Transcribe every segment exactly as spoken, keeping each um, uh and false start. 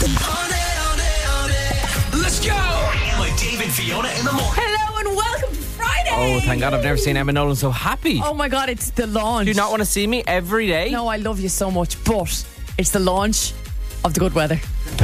Let's go! Emma, David, Fiona in the morning. Hello and welcome to Friday. Oh, thank God, I've never seen Emma Nolan so happy. Oh my God, it's the launch. Do you not want to see me every day? No, I love you so much, but it's the launch of the good weather.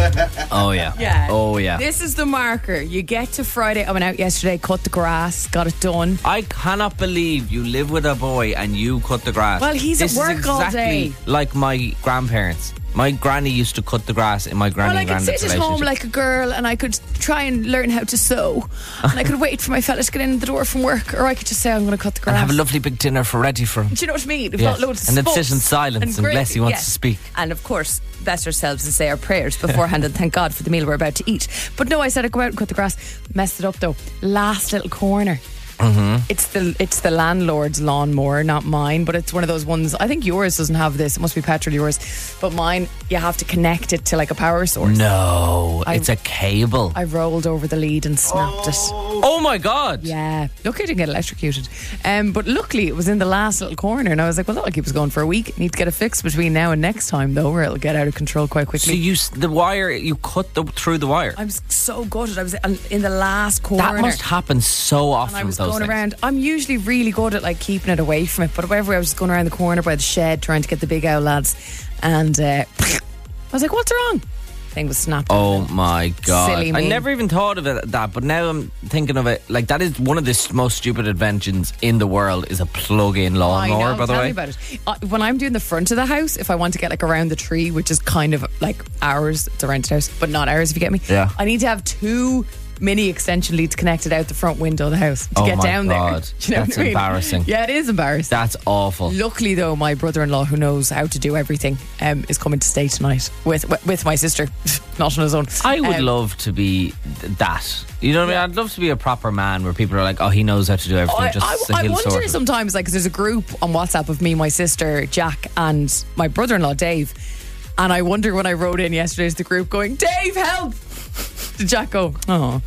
Oh, yeah. Yeah. Oh, yeah. This is the marker. You get to Friday. I went out yesterday, cut the grass, got it done. I cannot believe you live with a boy and you cut the grass. Well, he's this at work is all exactly day. like my grandparents. My granny used to cut the grass in my granny Well, I and could granddad's sit at home relationship. like a girl and I could try and learn how to sew. And I could wait for my fella to get in the door from work, or I could just say I'm going to cut the grass. And have a lovely big dinner for ready for him. Do you know what I mean? We've Yeah. got loads of And then spuds sit in silence and gravy. bless he wants Yeah. to speak. And of course, bless ourselves and say our prayers beforehand and thank God for the meal we're about to eat. But no, I said I'd go out and cut the grass. Messed it up though. Last little corner. Mm-hmm. It's the it's the landlord's lawnmower, not mine, but it's one of those ones. I think yours doesn't have this. It must be petrol yours, but mine you have to connect it to like a power source. No, I- it's a cable. I rolled over the lead and snapped it. Oh my God. Yeah, lucky I didn't get electrocuted. Um, but luckily it was in the last little corner, and I was like, well, that'll keep us going for a week. Need to get it fixed between now and next time, though, or it'll get out of control quite So quickly. you s- the wire, you cut the, through the wire. I was so gutted. I was in the last corner. That must happen so often. And I was those going things. around. I'm usually really good at like keeping it away from it, but whenever I was just going around the corner by the shed trying to get the big owl lads, and uh, I was like, "What's wrong?" Thing was snapped. Oh my God. Silly I me. never even thought of it that, but now I'm thinking of it like that is one of the s- most stupid inventions in the world is a plug-in I lawnmower, know, by the tell way. me about it. Uh, when I'm doing the front of the house, if I want to get like around the tree, which is kind of like ours, it's a rented house, but not ours if you get me. Yeah. I need to have two mini extension leads connected out the front window of the house to Oh get my down God. there. Do you know That's what I mean? embarrassing. Yeah, it is embarrassing. That's awful. Luckily, though, my brother-in-law, who knows how to do everything, um, is coming to stay tonight with with my sister, not on his own. I would Um, love to be th- that. You know what I mean? I'd love to be a proper man where people are like, oh, he knows how to do everything. I, just I, so I he'll wonder sort it. sometimes, like, 'cause there's a group on WhatsApp of me, my sister, Jack, and my brother-in-law, Dave. And I wonder when I wrote in yesterday to the group going, Dave, help! Did Jack go, oh.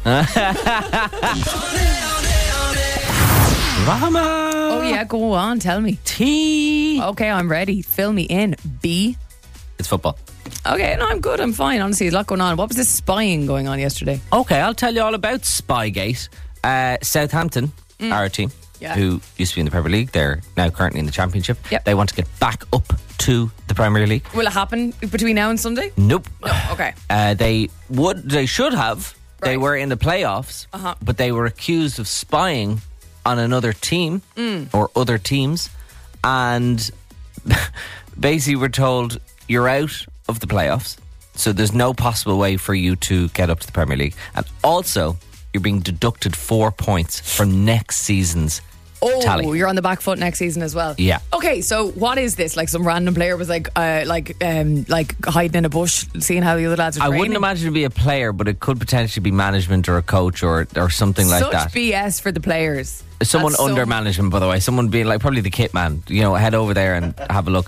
Rama. Oh, yeah, go on, tell me. T. Okay, I'm ready. Fill me in. B. It's football. Okay, no, I'm good. I'm fine. Honestly, there's a lot going on. What was this spying going on yesterday? Okay, I'll tell you all about Spygate. Uh, Southampton, our team, Yeah. who used to be in the Premier League, they're now currently in the Championship. Yep. They want to get back up to the Premier League. Will it happen between now and Sunday? Nope. Okay. Uh, they would. They should have. They Right. were in the playoffs, Uh-huh. but they were accused of spying on another team or other teams, and basically were told you're out of the playoffs, so there's no possible way for you to get up to the Premier League, and also you're being deducted four points from next season's Oh, tally. you're on the back foot next season as well. Yeah. Okay, so what is this? Like some random player was like, uh, like, um, like hiding in a bush, seeing how the other lads are I training. wouldn't imagine it'd be a player, but it could potentially be management or a coach or or something like Such that. B S for the players. Someone That's so- under management, by the way. Someone being like probably the kit man. You know, head over there and have a look.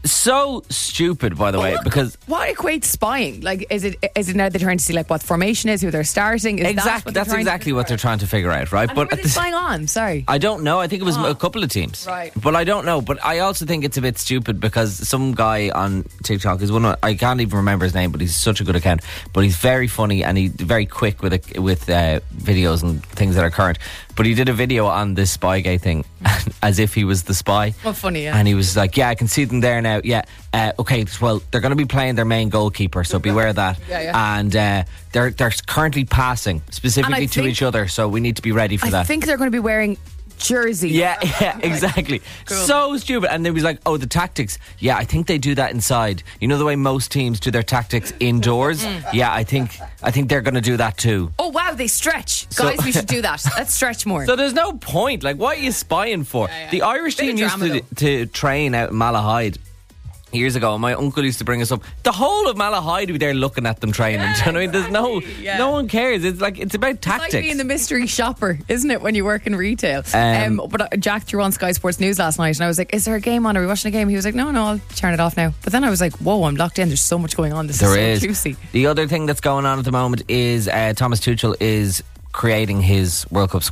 So stupid, by the way, What- because what equates spying? Like, is it is it now they're trying to see like what formation is, who they're starting? Is that exactly what they're that's trying to exactly figure what out? they're trying to figure out, right? And but who are at they the- spying on? Sorry. I don't know. I think it was Oh. a couple of teams, Right. But I don't know. But I also think it's a bit stupid because some guy on TikTok is one. Of, I can't even remember his name, but he's such a good account. But he's very funny and he's very quick with it, with uh, videos and things that are current. But he did a video on this Spygate thing as if he was the spy. Oh, funny, yeah. And he was like, "Yeah, I can see them there now. Yeah, uh, okay. Well, they're going to be playing their main goalkeeper, so beware of that. Yeah, yeah. And uh, they're they're currently passing specifically to think- each other, so we need to be ready for I that." think they're going to be wearing jersey. Yeah, yeah, exactly. Cool. So stupid. And then he was like, oh, the tactics. Yeah, I think they do that inside. You know the way most teams do their tactics indoors? Yeah, I think I think they're going to do that too. Oh wow, they stretch, So- guys. We should do that. Let's stretch more. So there's no point. Like, what are you spying for? Yeah, yeah. The Irish Bit of team used drama, to, to train out in Malahide years ago, and my uncle used to bring us up. The whole of Malahide would be there looking at them training. Yeah, Do you know what I mean? There's no, exactly, yeah. no one cares. It's like it's about It's like tactics. being the mystery shopper, isn't it, when you work in retail? Um, Um, but uh, Jack threw on Sky Sports News last night and I was like, is there a game on? Are we watching a game? He was like, no, no, I'll turn it off now. But then I was like, whoa, I'm locked in. There's so much going on. This There is is. so juicy. The other thing that's going on at the moment is uh, Thomas Tuchel is creating his World Cup squad.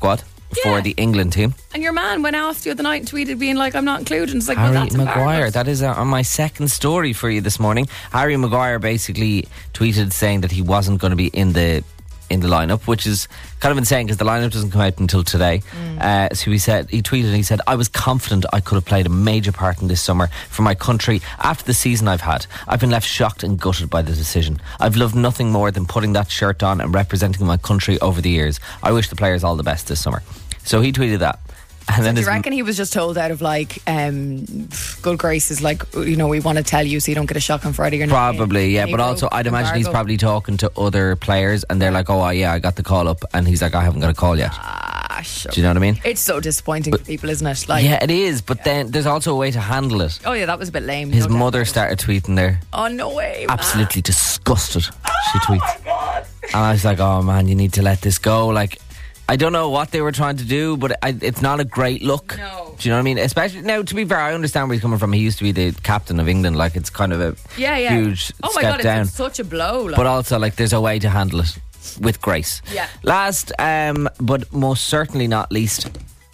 for Yeah. the England team. And your man went off the other night and tweeted being like, I'm not included. And it's like, Harry well, that's Maguire. embarrassing. That is uh, on my second story for you this morning. Harry Maguire basically tweeted saying that he wasn't going to be in the in the lineup, which is kind of insane because the lineup doesn't come out until today. Mm. Uh, so he said, he tweeted and he said, I was confident I could have played a major part in this summer for my country after the season I've had. I've been left shocked and gutted by the decision. I've loved nothing more than putting that shirt on and representing my country over the years. I wish the players all the best this summer. So he tweeted that. And So then do you his- reckon he was just told out of like um, good graces, like, you know, we want to tell you so you don't get a shock on Friday or not? Probably, yeah. And he But also, broke I'd imagine he's embargo. probably talking to other players and they're like, oh, yeah, I got the call up. And he's like, I haven't got a call yet. Ah, sure. Do you know what I mean? It's so disappointing for people, isn't it? Like, Yeah, it is. But then there's also a way to handle it. oh yeah, that was a bit lame. His no doubt mother about it. started tweeting there. Oh no way! Absolutely disgusted, she tweets. Oh my god! And I was like, oh man, you need to let this go. Like, I don't know what they were trying to do, but I, it's not a great look. No. Do you know what I mean? Especially, now, to be fair, I understand where he's coming from. He used to be the captain of England. Like, it's kind of a Yeah, yeah. huge Oh my step god, down. it's such a blow. Like. But also, like, there's a way to handle it with grace. Yeah. Last, um, but most certainly not least,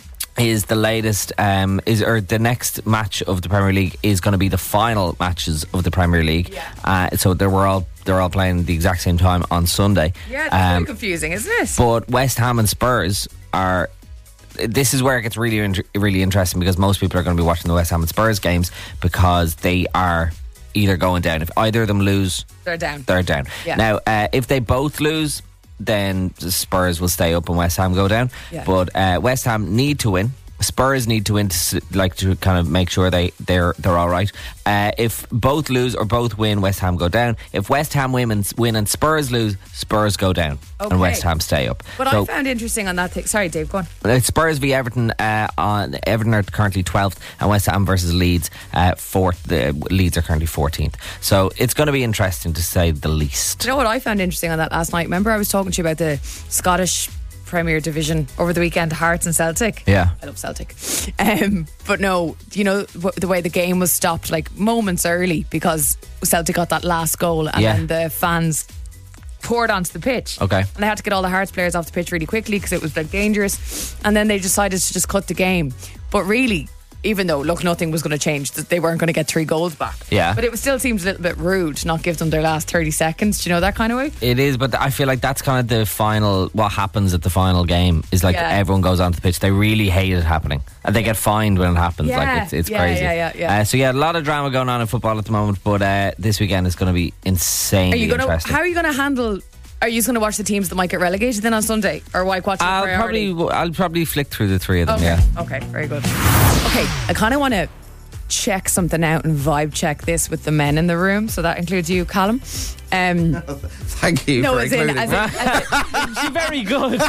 is the latest, um, is or the next match of the Premier League is going to be the final matches of the Premier League. Yeah. Uh, so they were all they're all playing the exact same time on Sunday. yeah, it's Um, very confusing, isn't it? but West Ham and Spurs are. This is where it gets really, in- really interesting because most people are going to be watching the West Ham and Spurs games because they are either going down. If either of them lose, They're down. they're down. Yeah. Now, uh, if they both lose, then the Spurs will stay up and West Ham go down. Yeah. But uh, West Ham need to win. Spurs need to win to s- like to kind of make sure they they're they're all right. Uh, if both lose or both win, West Ham go down. If West Ham win and, win and Spurs lose, Spurs go down Okay. and West Ham stay up. What So- I found interesting on that thing. Sorry, Dave, go on. it's Spurs v Everton. Uh, on Everton are currently twelfth, and West Ham versus Leeds uh, fourth. The Leeds are currently fourteenth. So it's going to be interesting to say the least. Do you know what I found interesting on that last night? Remember, I was talking to you about the Scottish Premier Division over the weekend, Hearts and Celtic. Yeah. I love Celtic. Um, but no, you know, w- the way the game was stopped like moments early because Celtic got that last goal and Yeah. then the fans poured onto the pitch. Okay. And they had to get all the Hearts players off the pitch really quickly because it was like dangerous. And then they decided to just cut the game. But really, even though, look, nothing was going to change, that they weren't going to get three goals back. Yeah. But it still seems a little bit rude to not give them their last thirty seconds. Do you know that kind of way? It is, but I feel like that's kind of the final. What happens at the final game is like Yeah. everyone goes onto the pitch. They really hate it happening, and they get fined when it happens. Yeah. Like it's it's Yeah, crazy. yeah, yeah, yeah. Uh, so yeah, a lot of drama going on in football at the moment. But uh, this weekend is going to be insanely Are you gonna? interesting. How are you going to handle? Are you going to watch the teams that might get relegated then on Sunday, or why watch? I'll priority? probably I'll probably flick through the three of them. Okay. Yeah. Okay. Very good. Okay. I kind of want to check something out and vibe check this with the men in the room. So that includes you, Callum. Um, Thank you no, for as in, including as me. in, as in, She's very good.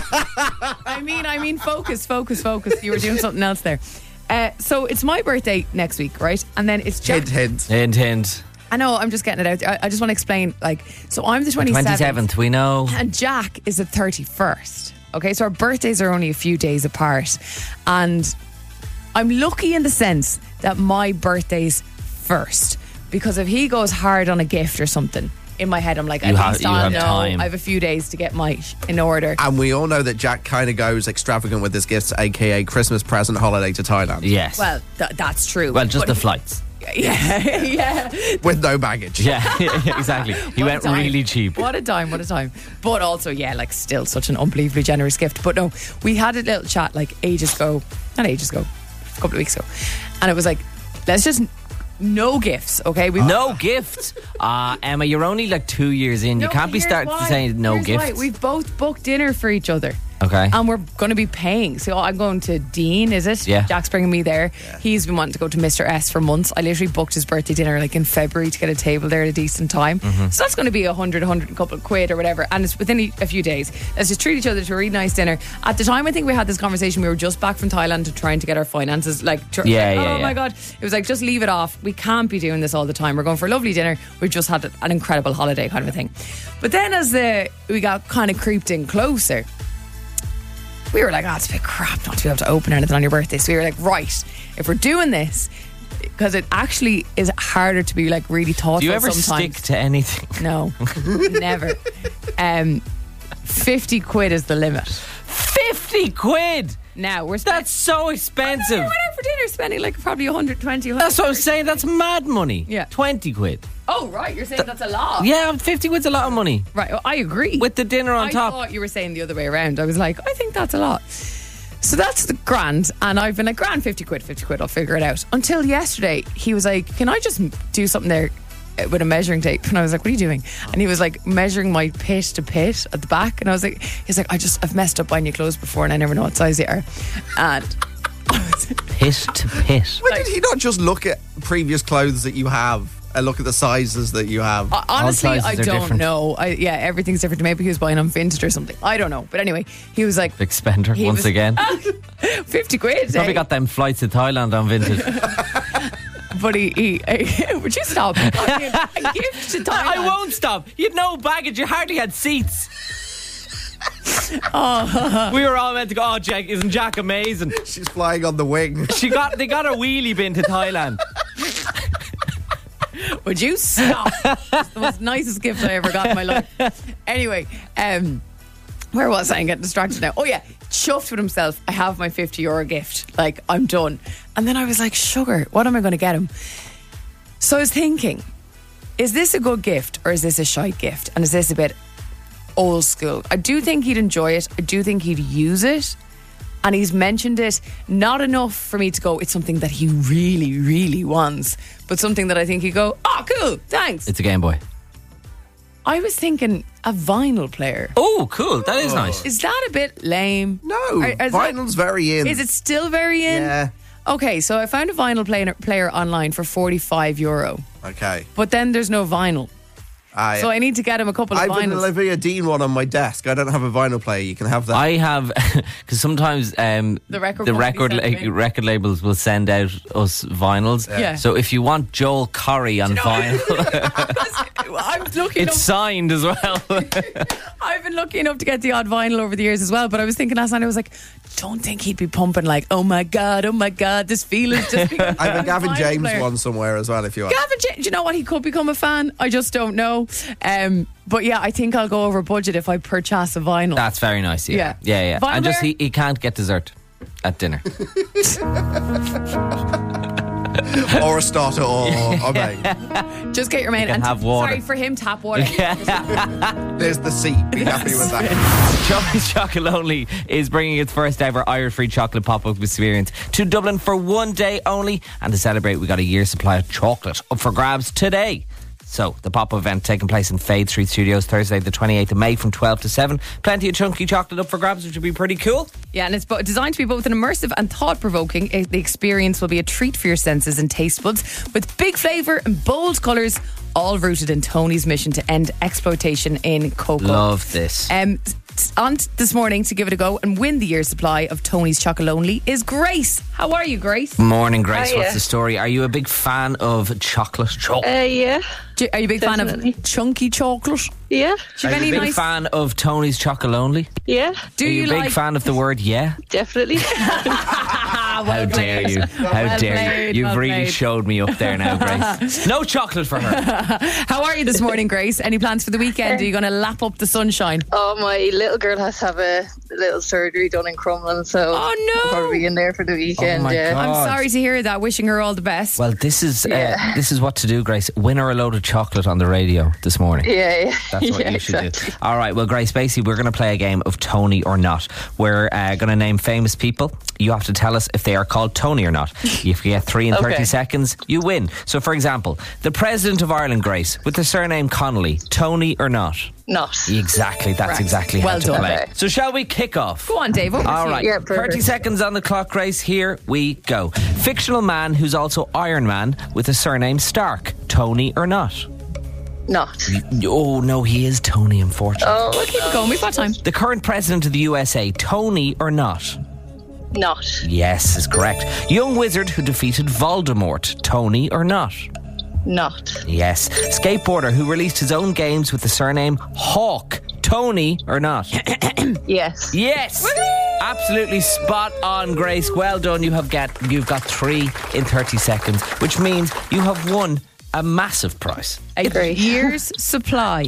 I mean, I mean, focus, focus, focus. You were doing something else there. Uh, so it's my birthday next week, right? And then it's Jack. Hint, hint. Hint, hint. I know. I'm just getting it out there. I, I just want to explain. Like, so I'm the twenty-seventh. twenty-seventh, we know. And Jack is the thirty-first. Okay, so our birthdays are only a few days apart. And I'm lucky in the sense that my birthday's first. Because if he goes hard on a gift or something, in my head I'm like, You at have- least you I'll have know time. I have a few days to get my sh- in order. And we all know that Jack kind of goes extravagant with his gifts, aka Christmas present holiday to Thailand. Yes. Well, th- that's true. Well, just But- the flights. Yeah, yeah. With no baggage. Yeah, exactly. He What a went time. really cheap. What a time, what a time. But also, yeah, like still such an unbelievably generous gift. But no, we had a little chat like ages ago, not ages ago, a couple of weeks ago. And it was like, let's just, no gifts, okay? We No gifts. Uh, Emma, you're only like two years in. You No, can't be here's starting why. to say no Here's gifts. why. We've both booked dinner for each other. Okay. And we're going to be paying. So I'm going to Dean, is it? Yeah. Jack's bringing me there. He's been wanting to go to Mister S for months. I literally booked his birthday dinner like in February to get a table there at a decent time. Mm-hmm. So that's going to be a hundred, hundred and couple of quid or whatever. And it's within a a few days. Let's just treat each other to a really nice dinner. At the time, I think we had this conversation. We were just back from Thailand to trying to get our finances. Like, tr- Yeah, like, yeah, oh yeah. my God. It was like, just leave it off. We can't be doing this all the time. We're going for a lovely dinner. We've just had an incredible holiday kind of a thing. But then as the we got kind of creeped in closer, we were like, oh, it's a bit crap not to be able to open anything on your birthday. So we were like, right, if we're doing this, because it actually is harder to be like really thoughtful Do you ever sometimes. stick to anything? No, never. Um, fifty quid is the limit. fifty quid! Now we're spending. That's so expensive. We went out for dinner, spending like probably one hundred twenty. That's what I'm saying. That's mad money. Yeah. twenty quid. Oh, right. You're saying that's a lot. Yeah, fifty quid's a lot of money. Right. Well, I agree. With the dinner on I top. thought you were saying the other way around. I was like, I think that's a lot. So that's the grand. And I've been like, grand, fifty quid, fifty quid, I'll figure it out. Until yesterday, he was like, can I just do something there with a measuring tape? And I was like, what are you doing? And he was like measuring my pit to pit at the back. And I was like, he's like, I just, I've messed up buying you clothes before and I never know what size they are. And Pit to pit. Why did he not just look at previous clothes that you have and look at the sizes that you have? honestly, sizes I are don't different. know. I, yeah, everything's different. Maybe he was buying on Vinted or something. I don't know. But anyway, he was like, Big spender He once was- again. fifty quid. Probably eh? got them flights to Thailand on Vinted. But he, he, he would you stop? A gift to Thailand. I won't stop. You had no baggage. You hardly had seats. We were all meant to go, oh, Jack, isn't Jack amazing? She's flying on the wing. She got, they got her wheelie bin to Thailand. Would you stop? It's the most nicest gift I ever got in my life. Anyway, um, where was I? I'm getting distracted now. Oh yeah, chuffed with himself. I have my fifty euro gift. Like, I'm done. And then I was like, sugar, what am I going to get him? So I was thinking, is this a good gift or is this a shite gift? And is this a bit old school? I do think he'd enjoy it. I do think he'd use it. And he's mentioned it, not enough for me to go, it's something that he really, really wants, but something that I think he'd go, oh, cool, thanks. It's a Game Boy. I was thinking a vinyl player. Oh, cool. That is nice. Is that a bit lame? No, Are- is that- vinyl's very in. Is it still very in? Yeah. Okay, so I found a vinyl player, player online for forty-five euro, Okay. but then there's no vinyl. I, So I need to get him a couple of I've an vinyls. Olivia Dean one on my desk. I don't have a vinyl player. You can have that. I have, because sometimes um, The record the company record send them la- in. record labels will send out us vinyls. Yeah. So if you want Joel Corry on vinyl, I'm lucky it's enough. signed as well. I've been lucky enough to get the odd vinyl over the years as well. But I was thinking last night, I was like, don't think he'd be pumping like, oh my god, oh my god, this feeling's just. Because I have a Gavin vinyl James player. one somewhere as well if you want. Gavin James, do you know what? He could become a fan. I just don't know. Um, but yeah, I think I'll go over budget if I purchase a vinyl. That's very nice. Yeah, Yeah. yeah, yeah. Vinyl And just player? he, he can't get dessert at dinner. Or a starter or or main. Just get your main. can and have water. Sorry for him, tap water. There's the seat. Be happy with that. Tony's Chocolate Only is bringing its first ever Irish-free chocolate pop-up experience to Dublin for one day only. And to celebrate, we got a year's supply of chocolate up for grabs today. So, the pop-up event taking place in Fade Street Studios Thursday the twenty-eighth of May from twelve to seven. Plenty of chunky chocolate up for grabs, which would be pretty cool. Yeah, and it's bo- designed to be both an immersive and thought-provoking. Eh, The experience will be a treat for your senses and taste buds with big flavour and bold colours, all rooted in Tony's mission to end exploitation in cocoa. Love this. Um, s- on t- this morning to give it a go and win the year's supply of Tony's Chocolate Only is Grace. How are you, Grace? Morning, Grace. Hiya. What's the story? Are you a big fan of chocolate? Chocolate. Uh, yeah, Do- Are you a big fan Definitely. of chunky chocolate? yeah, Do you Are have you any a big nice? fan of Tony's Chocolate Only? yeah, Do Are you, you a big like? fan of the word yeah? definitely. Ah, well How dare played. you? How Well dare played, you? You've well really played. showed me up there now, Grace. No chocolate for her. How are you this morning, Grace? Any plans for the weekend? Are you going to lap up the sunshine? Oh, my little girl has to have a little surgery done in Crumlin, so Oh, no. I'll probably be in there for the weekend. Oh, my yeah. God. I'm sorry to hear that. Wishing her all the best. Well, this is uh, Yeah. this is what to do, Grace. Win her a load of chocolate on the radio this morning. Yeah, yeah. That's what yeah, you should exactly. do. All right, well, Grace, basically, we're going to play a game of Tony or Not. We're uh, going to name famous people. You have to tell us if they are called Tony or not. If you get three in thirty Okay. seconds, you win. So, for example, the President of Ireland, Grace, with the surname Connolly, Tony or not? Not. Exactly, that's Correct. exactly how Well to done. play. Okay. So, shall we kick off? Go on, Dave. Over to All you. right, Yeah, perfect. thirty seconds on the clock, Grace. Here we go. Fictional man who's also Iron Man with the surname Stark. Tony or not? Not. Oh, no, he is Tony, unfortunately. Oh, We'll keep it going. We've got time. The current president of the U S A, Tony or not? not. Yes, is correct. Young wizard who defeated Voldemort, Tony or not? Not. Yes. Skateboarder who released his own games with the surname Hawk, Tony or not? Yes. Yes. Absolutely spot on, Grace. Well done. You have get you've got three in thirty seconds, which means you have won a massive prize. A Great. year's supply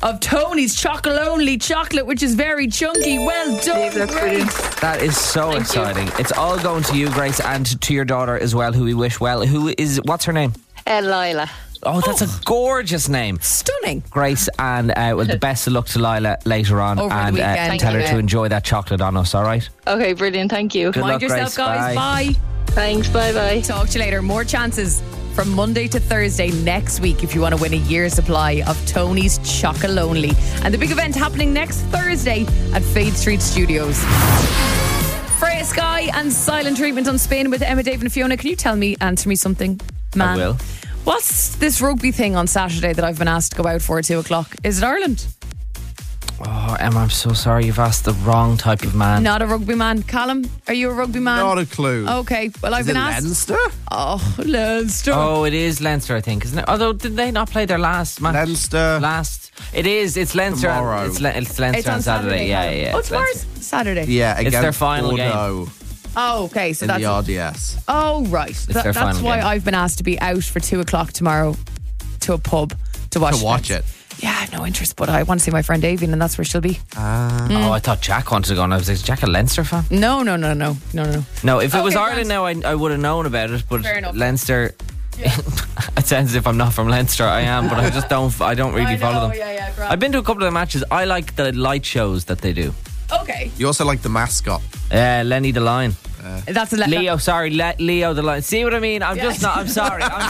of Tony's Chocolonely chocolate, which is very chunky. Well done, That's Grace. brilliant. That is so exciting. It's all going to you, Grace, and to your daughter as well, who we wish well. Who is, what's her name? Uh, Lila. Oh, that's a gorgeous name. Stunning. Grace, and uh, well, the best of luck to Lila later on, Over the and uh, weekend. tell her Thank to you. enjoy that chocolate on us, all right? Okay, brilliant. Thank you. Good Mind luck, yourself, Grace. guys. Bye. Bye. Thanks. Bye bye. Talk to you later. More chances from Monday to Thursday next week if you want to win a year's supply of Tony's Chocolonely. And the big event happening next Thursday at Fade Street Studios. Freya Sky and Silent Treatment on Spin with Emma, Dave and Fiona. Can you tell me, answer me something, man? I will. What's this rugby thing on Saturday that I've been asked to go out for at two o'clock? Is it Ireland? Oh, Emma, I'm so sorry. You've asked the wrong type of man. Not a rugby man. Callum, are you a rugby man? Not a clue. Okay, well I've Is been it asked. Leinster? Oh, Leinster. Oh, it is Leinster, I think, isn't it? Although, did they not play their last match? Leinster. Last. It is. It's Leinster. Tomorrow. It's, Le- it's Leinster It's on, on Saturday. Yeah, Callum. yeah, yeah. Oh, it's tomorrow's Leinster. Saturday. Yeah, against their final game. Bordeaux Oh, okay. So in that's the R D S. Oh, right. Th- their that's final why game. I've been asked to be out for two o'clock tomorrow to a pub to watch To watch it. it. Yeah, I have no interest, but I want to see my friend Avian, and that's where she'll be. Oh, I thought Jack wanted to go, and I was like, is Jack a Leinster fan? No, no, no, no, no, no. No, if it was Okay, Ireland Grant. now, I, I would have known about it, but Fair enough. Leinster. It sounds as if I'm not from Leinster. I am, but I just don't. I don't really I follow know, them. yeah, yeah, grand. I've been to a couple of the matches. I like the light shows that they do. Okay, You also like the mascot. Uh, Lenny the Lion. that's a le- Leo, sorry, Le- Leo the Lion. See what I mean? I'm just not. I'm sorry. I'm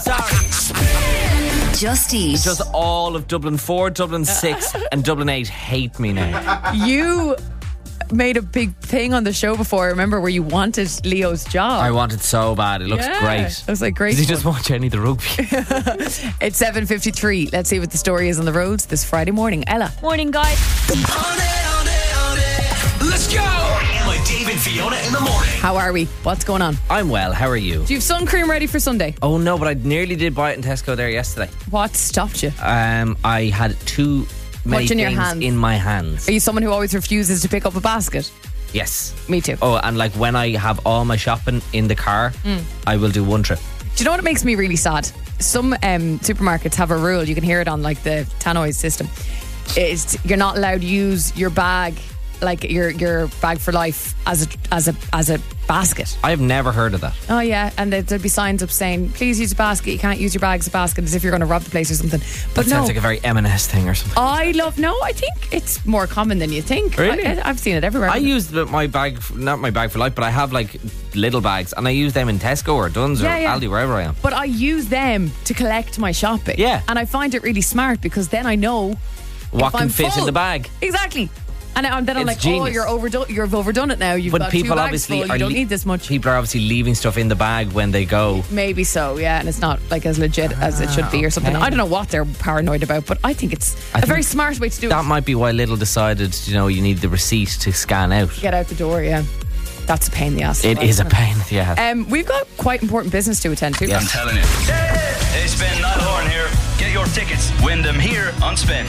sorry. Just Eat. Just all of Dublin four, Dublin six, and Dublin eight hate me now. You made a big thing on the show before. I remember where you wanted Leo's job. I want it so bad. It looks Yeah. great. I was like, great. Does he just watch any of the rugby? It's seven fifty-three. Let's see what the story is on the roads this Friday morning. Ella. Morning, guys. On it, on it, on it. Let's go. My Dave and Fiona in the morning. How are we? What's going on? I'm well. How are you? Do you have sun cream ready for Sunday? Oh no, but I nearly did buy it in Tesco there yesterday. What stopped you? Um, I had too many Much in your things hands? in my hands. Are you someone who always refuses to pick up a basket? Yes. Me too. Oh, and like when I have all my shopping in the car, Mm. I will do one trip. Do you know what makes me really sad? Some um, supermarkets have a rule. You can hear it on like the Tannoy system. It's you're not allowed to use your bag, like your your bag for life, as a as a as a basket. I've never heard of that. Oh yeah, and there'd there'd be signs up saying, "Please use a basket. You can't use your bag as a basket," as if you're going to rob the place or something. But That no, sounds like a very M and S thing or something. I love. No, I think it's more common than you think. Really? I, I've seen it everywhere. I use the, my bag, f- not my bag for life, but I have like little bags, and I use them in Tesco or Duns Yeah, or yeah. Aldi, wherever I am. But I use them to collect my shopping. Yeah. And I find it really smart because then I know What if can I'm fit full. in the bag? Exactly. And I- then I'm It's like, genius. oh, you're overdone. You've overdone it now. You've But got people two bags obviously full. are You don't le- need this much. People are obviously leaving stuff in the bag when they go. Maybe so, yeah, and it's not like as legit as it should be or something. okay. I don't know what they're paranoid about, but I think it's I a think very smart way to do That it. might be why Lidl decided, you know, you need the receipt to scan out. Get out the door, yeah. That's a pain in the ass. It is a pain, yeah. Um, we've got quite important business to attend to. Yes. I'm telling you. Hey, Spin, Niall Horan here. Get your tickets. Win them here on Spin.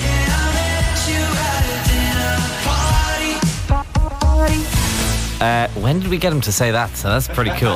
Uh, when did we get him to say that? So that's pretty cool.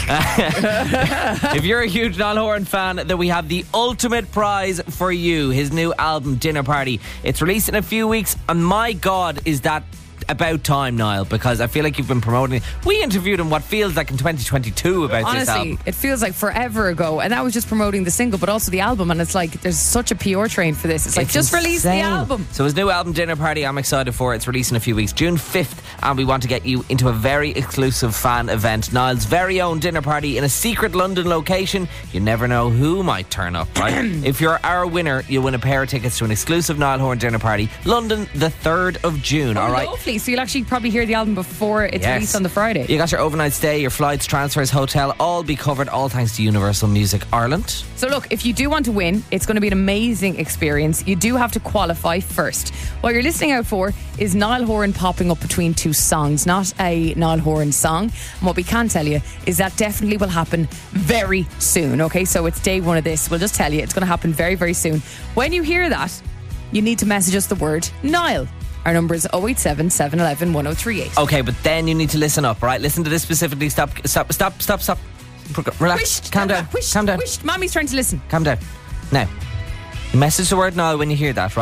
If you're a huge Niall Horan fan, then we have the ultimate prize for you. His new album, Dinner Party. It's released in a few weeks, and my God, is that about time, Niall, because I feel like you've been promoting it. We interviewed him what feels like in twenty twenty-two about this Honestly, album. it feels like forever ago, and that was just promoting the single, but also the album. And it's like there's such a P R train for this. It's like It's just release the insane. album. So his new album, Dinner Party, I'm excited for. It's releasing in a few weeks, June fifth, and we want to get you into a very exclusive fan event. Niall's very own dinner party in a secret London location. You never know who might turn up, right? If you're our winner, you'll win a pair of tickets to an exclusive Niall Horan dinner party, London, the third of June, Oh, all right? lovely. So you'll actually probably hear the album before it's Yes. released on the Friday. You got your overnight stay, your flights, transfers, hotel, all be covered, all thanks to Universal Music Ireland. So look, if you do want to win, it's going to be an amazing experience. You do have to qualify first. What you're listening out for is Niall Horan popping up between two songs, not a Niall Horan song. And what we can tell you is that definitely will happen very soon. Okay, so it's day one of this. We'll just tell you it's going to happen very, very soon. When you hear that, you need to message us the word Niall. Our number is oh eight seven, seven one one, one oh three eight. Okay, but then you need to listen up, right? Listen to this specifically. Stop, stop, stop, stop, stop. Relax. Wished, Calm down. Wished, Calm down. Wished. Mommy's trying to listen. Calm down. Now, message the word now when you hear that, right?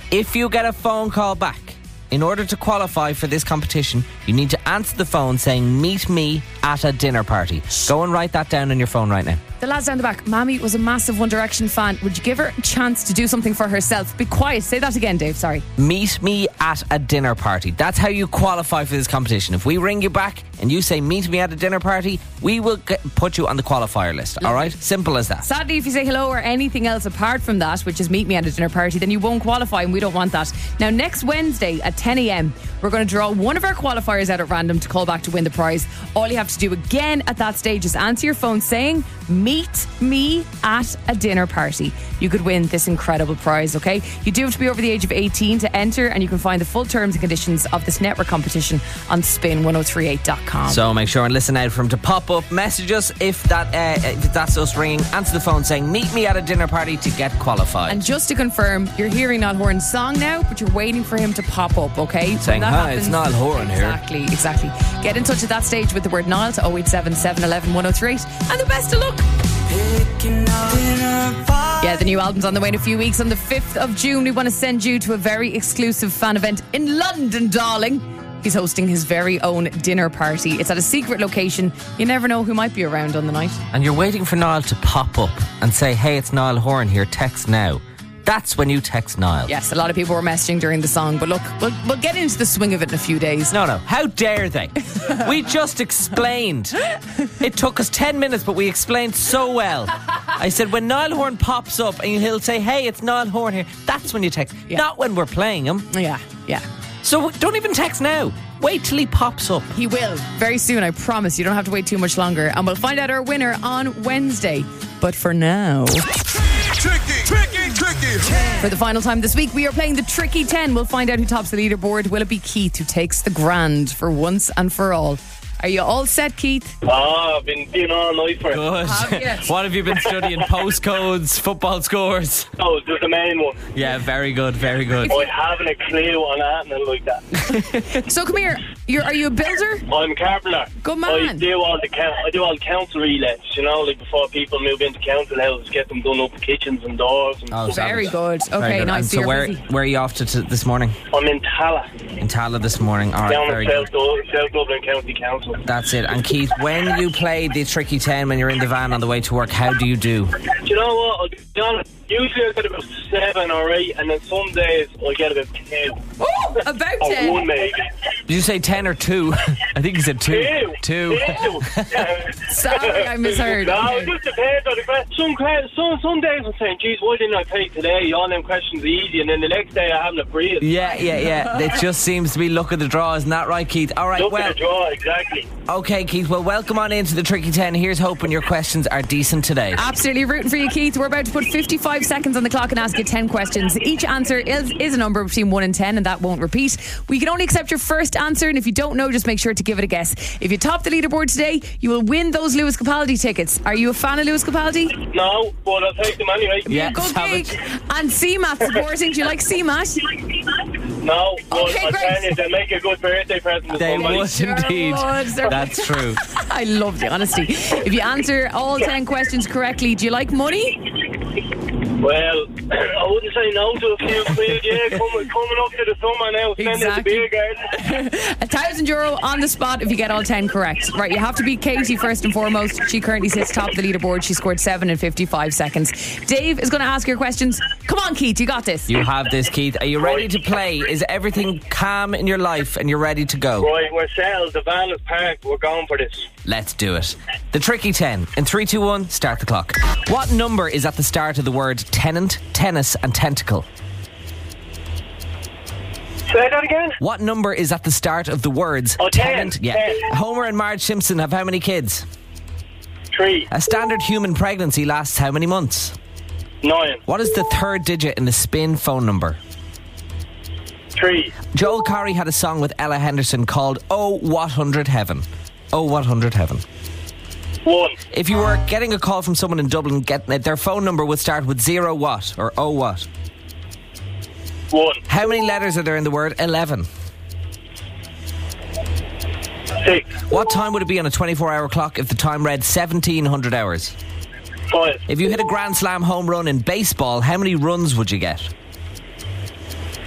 If you get a phone call back, in order to qualify for this competition, you need to answer the phone saying, meet me at a dinner party. Go and write that down on your phone right now. The lads down the back, Mammy was a massive One Direction fan. Would you give her a chance to do something for herself? Be quiet. Say that again, Dave. Sorry. Meet me at a dinner party. That's how you qualify for this competition. If we ring you back and you say, meet me at a dinner party, we will get, put you on the qualifier list. All right? Simple as that. Sadly, if you say hello or anything else apart from that, which is meet me at a dinner party, then you won't qualify, and we don't want that. Now, next Wednesday at ten a.m, we're going to draw one of our qualifiers out at random to call back to win the prize. All you have to do again at that stage is answer your phone saying, meet me at a dinner party. You could win this incredible prize, okay? You do have to be over the age of eighteen to enter, and you can find the full terms and conditions of this network competition on spin ten thirty-eight dot com. So make sure and listen out for him to pop up. Message us if that uh, if that's us ringing. Answer the phone saying, meet me at a dinner party to get qualified. And just to confirm, you're hearing Niall Horan's song now, but you're waiting for him to pop up, okay? Saying, When that hi, happens- it's Niall Horan here. Exactly, exactly. Get in touch at that stage with the word Niall to oh eight seven, seven one one, one oh three eight. And the best of luck. Yeah, the new album's on the way in a few weeks. On the fifth of June, we want to send you to a very exclusive fan event in London, darling. He's hosting his very own dinner party. It's at a secret location. You never know who might be around on the night. And you're waiting for Niall to pop up and say, hey, it's Niall Horan here, text now. That's when you text Niall. Yes, a lot of people were messaging during the song, but look, we'll, we'll get into the swing of it in a few days. No, no. How dare they? We just explained. It took us ten minutes, but we explained so well. I said, when Niall Horan pops up and he'll say, hey, it's Niall Horan here, that's when you text. Yeah. Not when we're playing him. Yeah, yeah. So don't even text now. Wait till he pops up. He will, very soon, I promise. You don't have to wait too much longer. And we'll find out our winner on Wednesday. But for now... Tricky, tricky, tricky. For the final time this week, we are playing the Tricky ten. We'll find out who tops the leaderboard. Will it be Keith who takes the grand for once and for all? Are you all set, Keith? Oh, I've been doing all night for it. Good. Have you? What have you been studying? Postcodes, football scores? Oh, just the main one. Yeah, very good, very good. I haven't a clue on anything like that. So come here. You're, are you a builder? I'm a carpenter. Good I man. do all the coun- I do all the council relays, you know, like before people move into council houses, get them done up kitchens and doors. And Oh, stuff. Very good. Okay, Very good. nice. And So so you're where, busy. where are you off to, to this morning? I'm in Tala, In Tala this morning. All right, down very in good. South, Dub- South Dublin County Council. That's it. And Keith, when you play the Tricky ten, when you're in the van on the way to work, how do you do? Do you know what? I'll be honest. Usually I get about seven or eight, and then some days I get about ten. Oh, about Or ten. one maybe. Did you say ten or two? I think you said two. Two. Two. Two. Sorry, I misheard. No, Okay. it just depends on the question. Some, que- some, some days I'm saying, geez, why didn't I play today? All them questions are easy, and then the next day I haven't a breathe. Yeah, yeah, yeah. It just seems to be luck of the draw, isn't that right, Keith? All right, Look well, at the draw, exactly. okay, Keith. Well, welcome on into the Tricky ten. Here's hoping your questions are decent today. Absolutely rooting for you, Keith. We're about to put fifty-five seconds on the clock and ask you ten questions. Each answer is, is a number between one and ten, and that won't repeat. We can only accept your first answer, and if you don't know, just make sure to give it a guess. If you top the leaderboard today, you will win those Lewis Capaldi tickets. Are you a fan of Lewis Capaldi? No, but I'll take them anyway. Yeah, Good savage. gig. And C MAT supporting. Do you like C MAT? No, but Okay, I'm great. telling you, they make a good birthday present to They somebody. would Sure indeed. would, sir. That's true. I love the honesty. If you answer all ten questions correctly, do you like money? Well, I wouldn't say no to a few quid, yeah, coming, coming up to the summer now, spending Exactly. at the beer garden. A thousand euro on the spot if you get all ten correct. Right, you have to beat Katie first and foremost. She currently sits top of the leaderboard. She scored seven in fifty-five seconds. Dave is going to ask your questions. Come on, Keith, you got this. You have this, Keith. Are you ready to play? Is everything calm in your life and you're ready to go? Right, we're settled, the van is parked, we're going for this. Let's do it. The Tricky ten. In three, two, one, start the clock. What number is at the start of the word tenant, tennis and tentacle? Say that again? What number is at the start of the words Oh, ten. tenant? Yeah. Ten. Homer and Marge Simpson have how many kids? Three, A standard human pregnancy lasts how many months? nine, What is the third digit in the Spin phone number? three, Joel Corry had a song with Ella Henderson called Oh What Hundred Heaven. Oh What Hundred Heaven. one, If you were getting a call from someone in Dublin, get, their phone number would start with zero what or oh what. one, How many letters are there in the word eleven? six, What time would it be on a twenty-four hour clock if the time read seventeen hundred hours? five, If you hit a Grand Slam home run in baseball, how many runs would you get?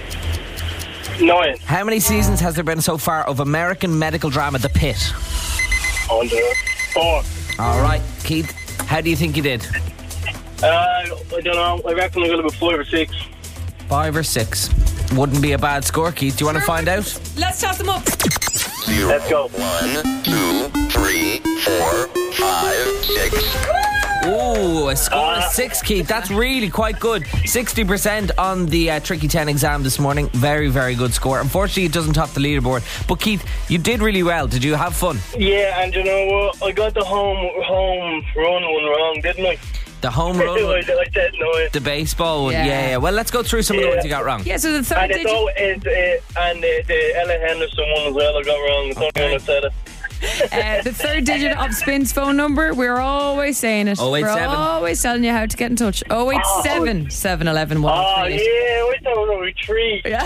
Nine. How many seasons has there been so far of American medical drama The Pit? Under. Four. All right, Keith, how do you think you did? Uh, I don't know. I reckon I'm going to be five or six. Five or six. Wouldn't be a bad score, Keith. Do you want to find out? Let's toss them up. Zero, Let's go. One, two, three, four, five, six. Ooh, a score Uh, of six, Keith. That's really quite good. sixty percent on the uh, Tricky ten exam this morning. Very, very good score. Unfortunately, it doesn't top the leaderboard. But Keith, you did really well. Did you have fun? Yeah, and you know what? I got the home home run one wrong, didn't I? The home run, I, one, I said nine. the baseball one. Yeah. Yeah, yeah. Well, let's go through some of the Yeah. ones you got wrong. Yeah, so the third And it's digit. all, it's, uh, and uh, the Ella Henderson one as well I got wrong. It's only when I said it. Uh, the third digit of Spin's phone number, we're always saying it. oh eight seven. We're always telling you how to get in touch. oh eight seven, seven one one, one Oh, three yeah, eight. I thought it was a three. Yeah.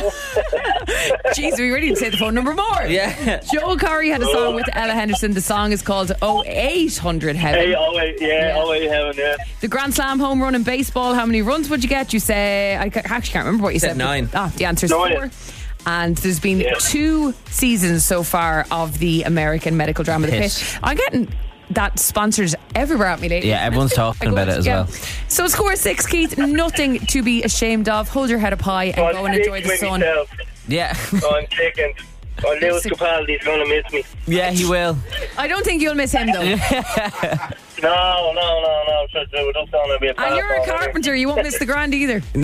Jeez, we really didn't say the phone number more. Yeah. Joel Corey had a song with Ella Henderson. The song is called oh eight hundred Heaven. Hey, oh, wait, yeah, Yeah. oh, wait, heaven, yeah. The Grand Slam home run in baseball, how many runs would you get? You say, I ca- actually can't remember what you Said said. nine. Ah, the answer is Nine. four. And there's been Yeah. two seasons so far of the American medical drama The Pit. Pit. I'm getting that sponsored everywhere at me lately. Yeah, everyone's talking about it as well. So score six, Keith. Nothing to be ashamed of. Hold your head up high and I'm go and sick enjoy the with sun. myself. Yeah. I'm sickened. Oh, Lewis Capaldi's going to miss me. Yeah, he will. I don't think you'll miss him though. No, no, no, no. Just, uh, we're just going to be a And you're a pass on it. carpenter. You won't miss the grand either. Oh,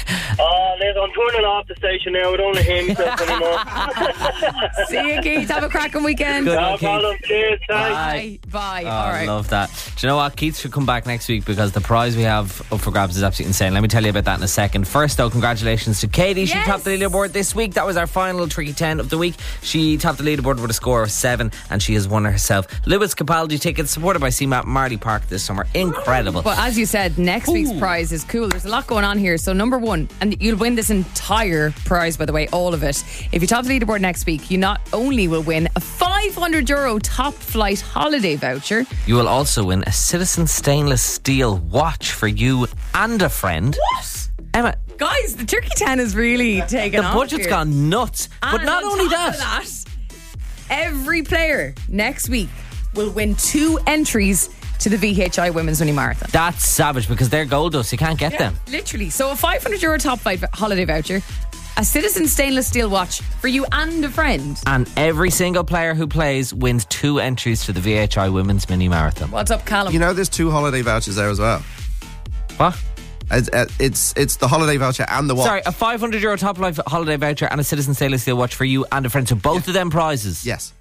Liz, I'm turning off the station now. I don't want to hear myself anymore. See you, Keith. Have a cracking weekend. Good No one, Keith. problem. Cheers. Thanks. Bye. Bye. Oh, All I right. love that. Do you know what? Keith should come back next week because the prize we have up for grabs is absolutely insane. Let me tell you about that in a second. First, though, congratulations to Katie. She Yes. topped the leaderboard this week. That was our final Tricky ten of the week. She topped the leaderboard with a score of seven and she has won herself Lewis Capaldi tickets supported by C M A P Marley Park this summer. Incredible. But as you said, next week's Ooh. prize is cool. There's a lot going on here. So number one, and you'll win this entire prize, by the way, all of it. If you top the leaderboard next week, you not only will win a five hundred euro top flight holiday voucher. You will also win a Citizen stainless steel watch for you and a friend. What? Emma, Guys, the Turkey ten is really taken the off budget's here. gone nuts. But And not on only top that, of that, every player next week will win two entries to the V H I Women's Mini Marathon. that's savage because they're gold dust. You can't get them. Literally. So a five hundred euro top flight holiday voucher, a Citizen stainless steel watch for you and a friend. And every single player who plays wins two entries to the V H I Women's Mini Marathon. What's up, Callum? You know, there's two holiday vouchers there as well. What? It's it's, it's the holiday voucher and the watch. Sorry, a five hundred euro top life holiday voucher and a Citizen stainless steel watch for you and a friend. So both of them prizes. Yes,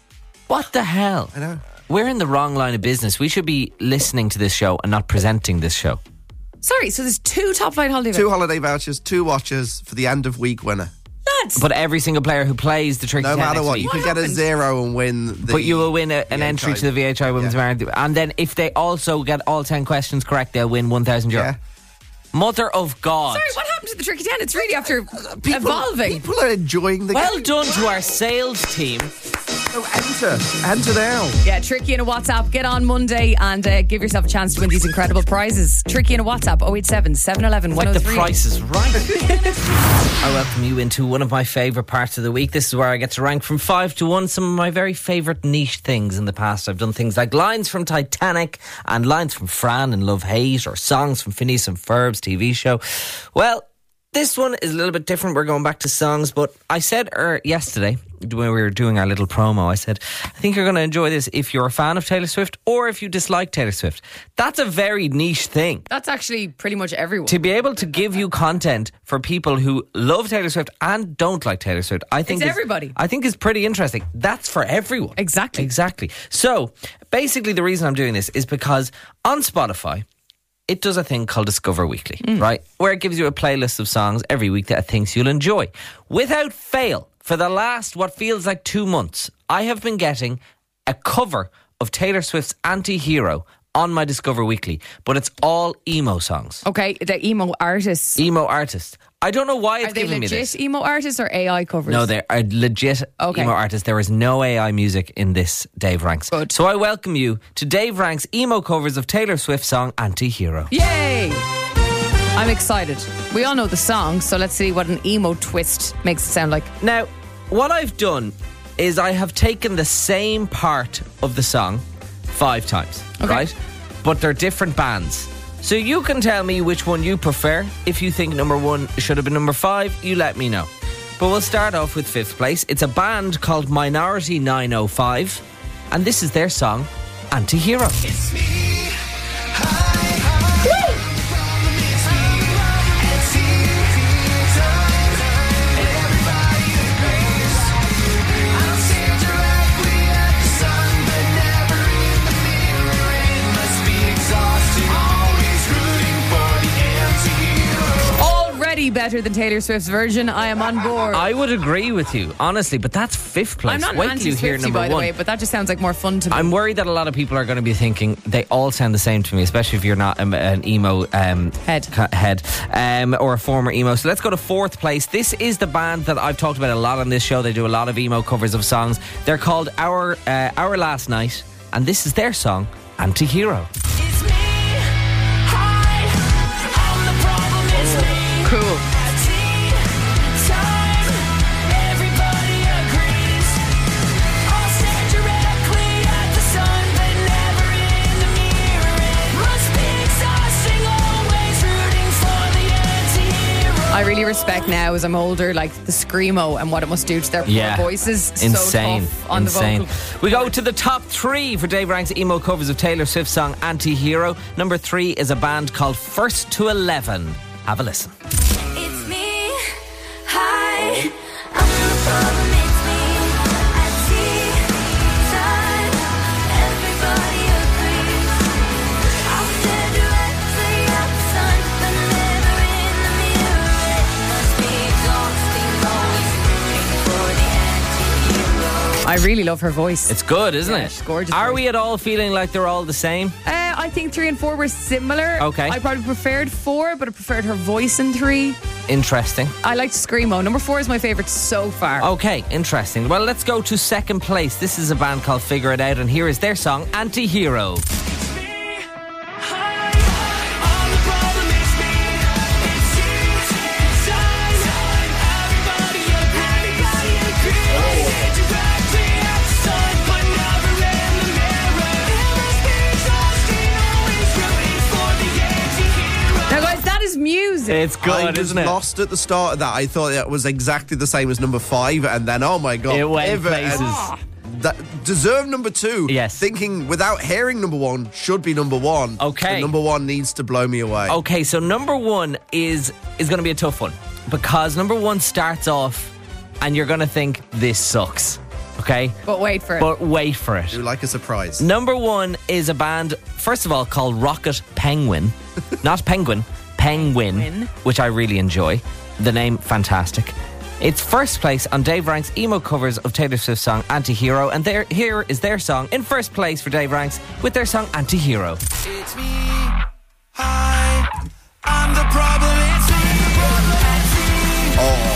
What the hell? I know. We're in the wrong line of business. We should be listening to this show and not presenting this show. Sorry, so there's two top flight holiday Two vouchers. holiday vouchers, two watches for the end of week winner. Lads, But every single player who plays the Tricky No ten matter next what, week, you What can get a happened? zero and win. The, but you will win a, an the entry entry. to the V H I Women's Yeah. Marathon. And then if they also get all ten questions correct, they'll win one thousand euro. Yeah. Mother of God. sorry, what happened to the Tricky ten? It's really after People, evolving. People are enjoying the Well game. done to our sales team. So enter. Enter now. Yeah, Tricky in a WhatsApp. Get on Monday and uh, give yourself a chance to win these incredible prizes. Tricky in a WhatsApp, oh eight seven, seven one one, Like one oh the three. price is right. I welcome you into one of my favourite parts of the week. This is where I get to rank from five to one some of my very favourite niche things in the past. I've done things like lines from Titanic and lines from Fran and Love Hate or songs from Phineas and Ferb's T V show. Well, this one is a little bit different. We're going back to songs, but I said er, yesterday when we were doing our little promo, I said, I think you're going to enjoy this if you're a fan of Taylor Swift or if you dislike Taylor Swift. That's a very niche thing. That's actually pretty much everyone. To be able to give you content for people who love Taylor Swift and don't like Taylor Swift, I think It's is- everybody. I think is pretty interesting. That's for everyone. Exactly. Exactly. So basically the reason I'm doing this is because on Spotify, it does a thing called Discover Weekly, Mm. right? Where it gives you a playlist of songs every week that it thinks you'll enjoy. Without fail, for the last, what feels like two months, I have been getting a cover of Taylor Swift's Anti-Hero on my Discover Weekly, but it's all emo songs. Okay, the emo artists. Emo artists. I don't know why it's Are they giving me this. legit emo artists or A I covers? No, they are legit Okay. emo artists. There is no A I music in this Dave Ranks. Good. So I welcome you to Dave Ranks' emo covers of Taylor Swift's song Anti-Hero. Yay! I'm excited. We all know the song, so let's see what an emo twist makes it sound like. Now, what I've done is I have taken the same part of the song five times, Okay. right? But they're different bands. So you can tell me which one you prefer. If you think number one should have been number five, you let me know. But we'll start off with fifth place. It's a band called Minority nine oh five, and this is their song, Anti-Hero. It's me. Hi, hi. Problem is me. It's easy time. Everybody agrees. I'll stare directly at the sun, but never in the mirror. It must be exhausting, always rooting for the anti-hero. Already better than Taylor Swift's version. I am on board. I would agree with you, honestly, but that's fifth place. I'm not Wait till you hear anti-Swiftie, number by the one. way, but that just sounds like more fun to me. I'm worried that a lot of people are going to be thinking they all sound the same to me, especially if you're not um, an emo um, Head. ca- head um, or a former emo. So let's go to fourth place. This is the band that I've talked about a lot on this show. They do a lot of emo covers of songs. They're called Our uh, Our Last Night, and this is their song, Anti-Hero. It's me. Hi. I'm the problem. It's me. Cool. Time. Everybody agrees. I'll stare directly at the sun, but never in the mirror. It must be exhausting, always rooting for the anti-hero. I really respect now, as I'm older, like the screamo and what it must do to their poor Yeah. voices. Insane. So tough on Insane. the vocal. We go to the top three for Dave Rank's emo covers of Taylor Swift's song Anti-Hero. Number three is a band called First to Eleven. Have a listen. It's me. Hi. I'm the problem. It's me. I see time. Everybody agrees. I'll stare directly at the sun, but never in the mirror. It must be exhausting, always rooting for the anti-hero. I really love her voice. It's good, isn't Yeah, it? she's gorgeous Are voice. we at all feeling like they're all the same? Uh, I think three and four were similar. Okay. I probably preferred four, but I preferred her voice in three. Interesting. I liked Screamo. Number four is my favourite so far. Okay, interesting. Well, let's go to second place. This is a band called Figure It Out, and here is their song, Anti-Hero. Now, guys, that is music. It's good, I was isn't it? lost at the start of that. I thought it was exactly the same as number five, and then oh my god, It went pivot places. and That deserve number two. Yes. Thinking without hearing number one should be number one. Okay. So number one needs to blow me away. Okay, so number one is is going to be a tough one because number one starts off and you're going to think this sucks. Okay? But wait for it. But wait for it. Do like a surprise. Number one is a band, first of all, called Rocket Penguin. Not Penguin, Penguin, Penguin. which I really enjoy. The name, fantastic. It's first place on Dave Rank's emo covers of Taylor Swift's song Anti-Hero, and there, here is their song in first place for Dave Ranks with their song Anti-Hero. It's me. Hi. I'm the problem. It's me. The problem. It's me. Oh.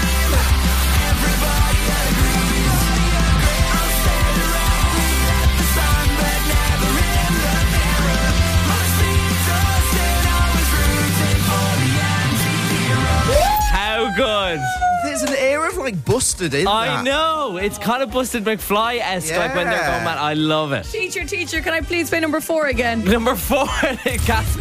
Everybody agrees. I'll stare directly at the sun, but never in the mirror. Must be exhausted, always rooting for the anti-hero. How good! There's an air of like busted in I that. know! It's kind of Busted McFly-esque, like when they're Yeah. going, man, I love it. Teacher, teacher, can I please play number four again? Number four, Cass-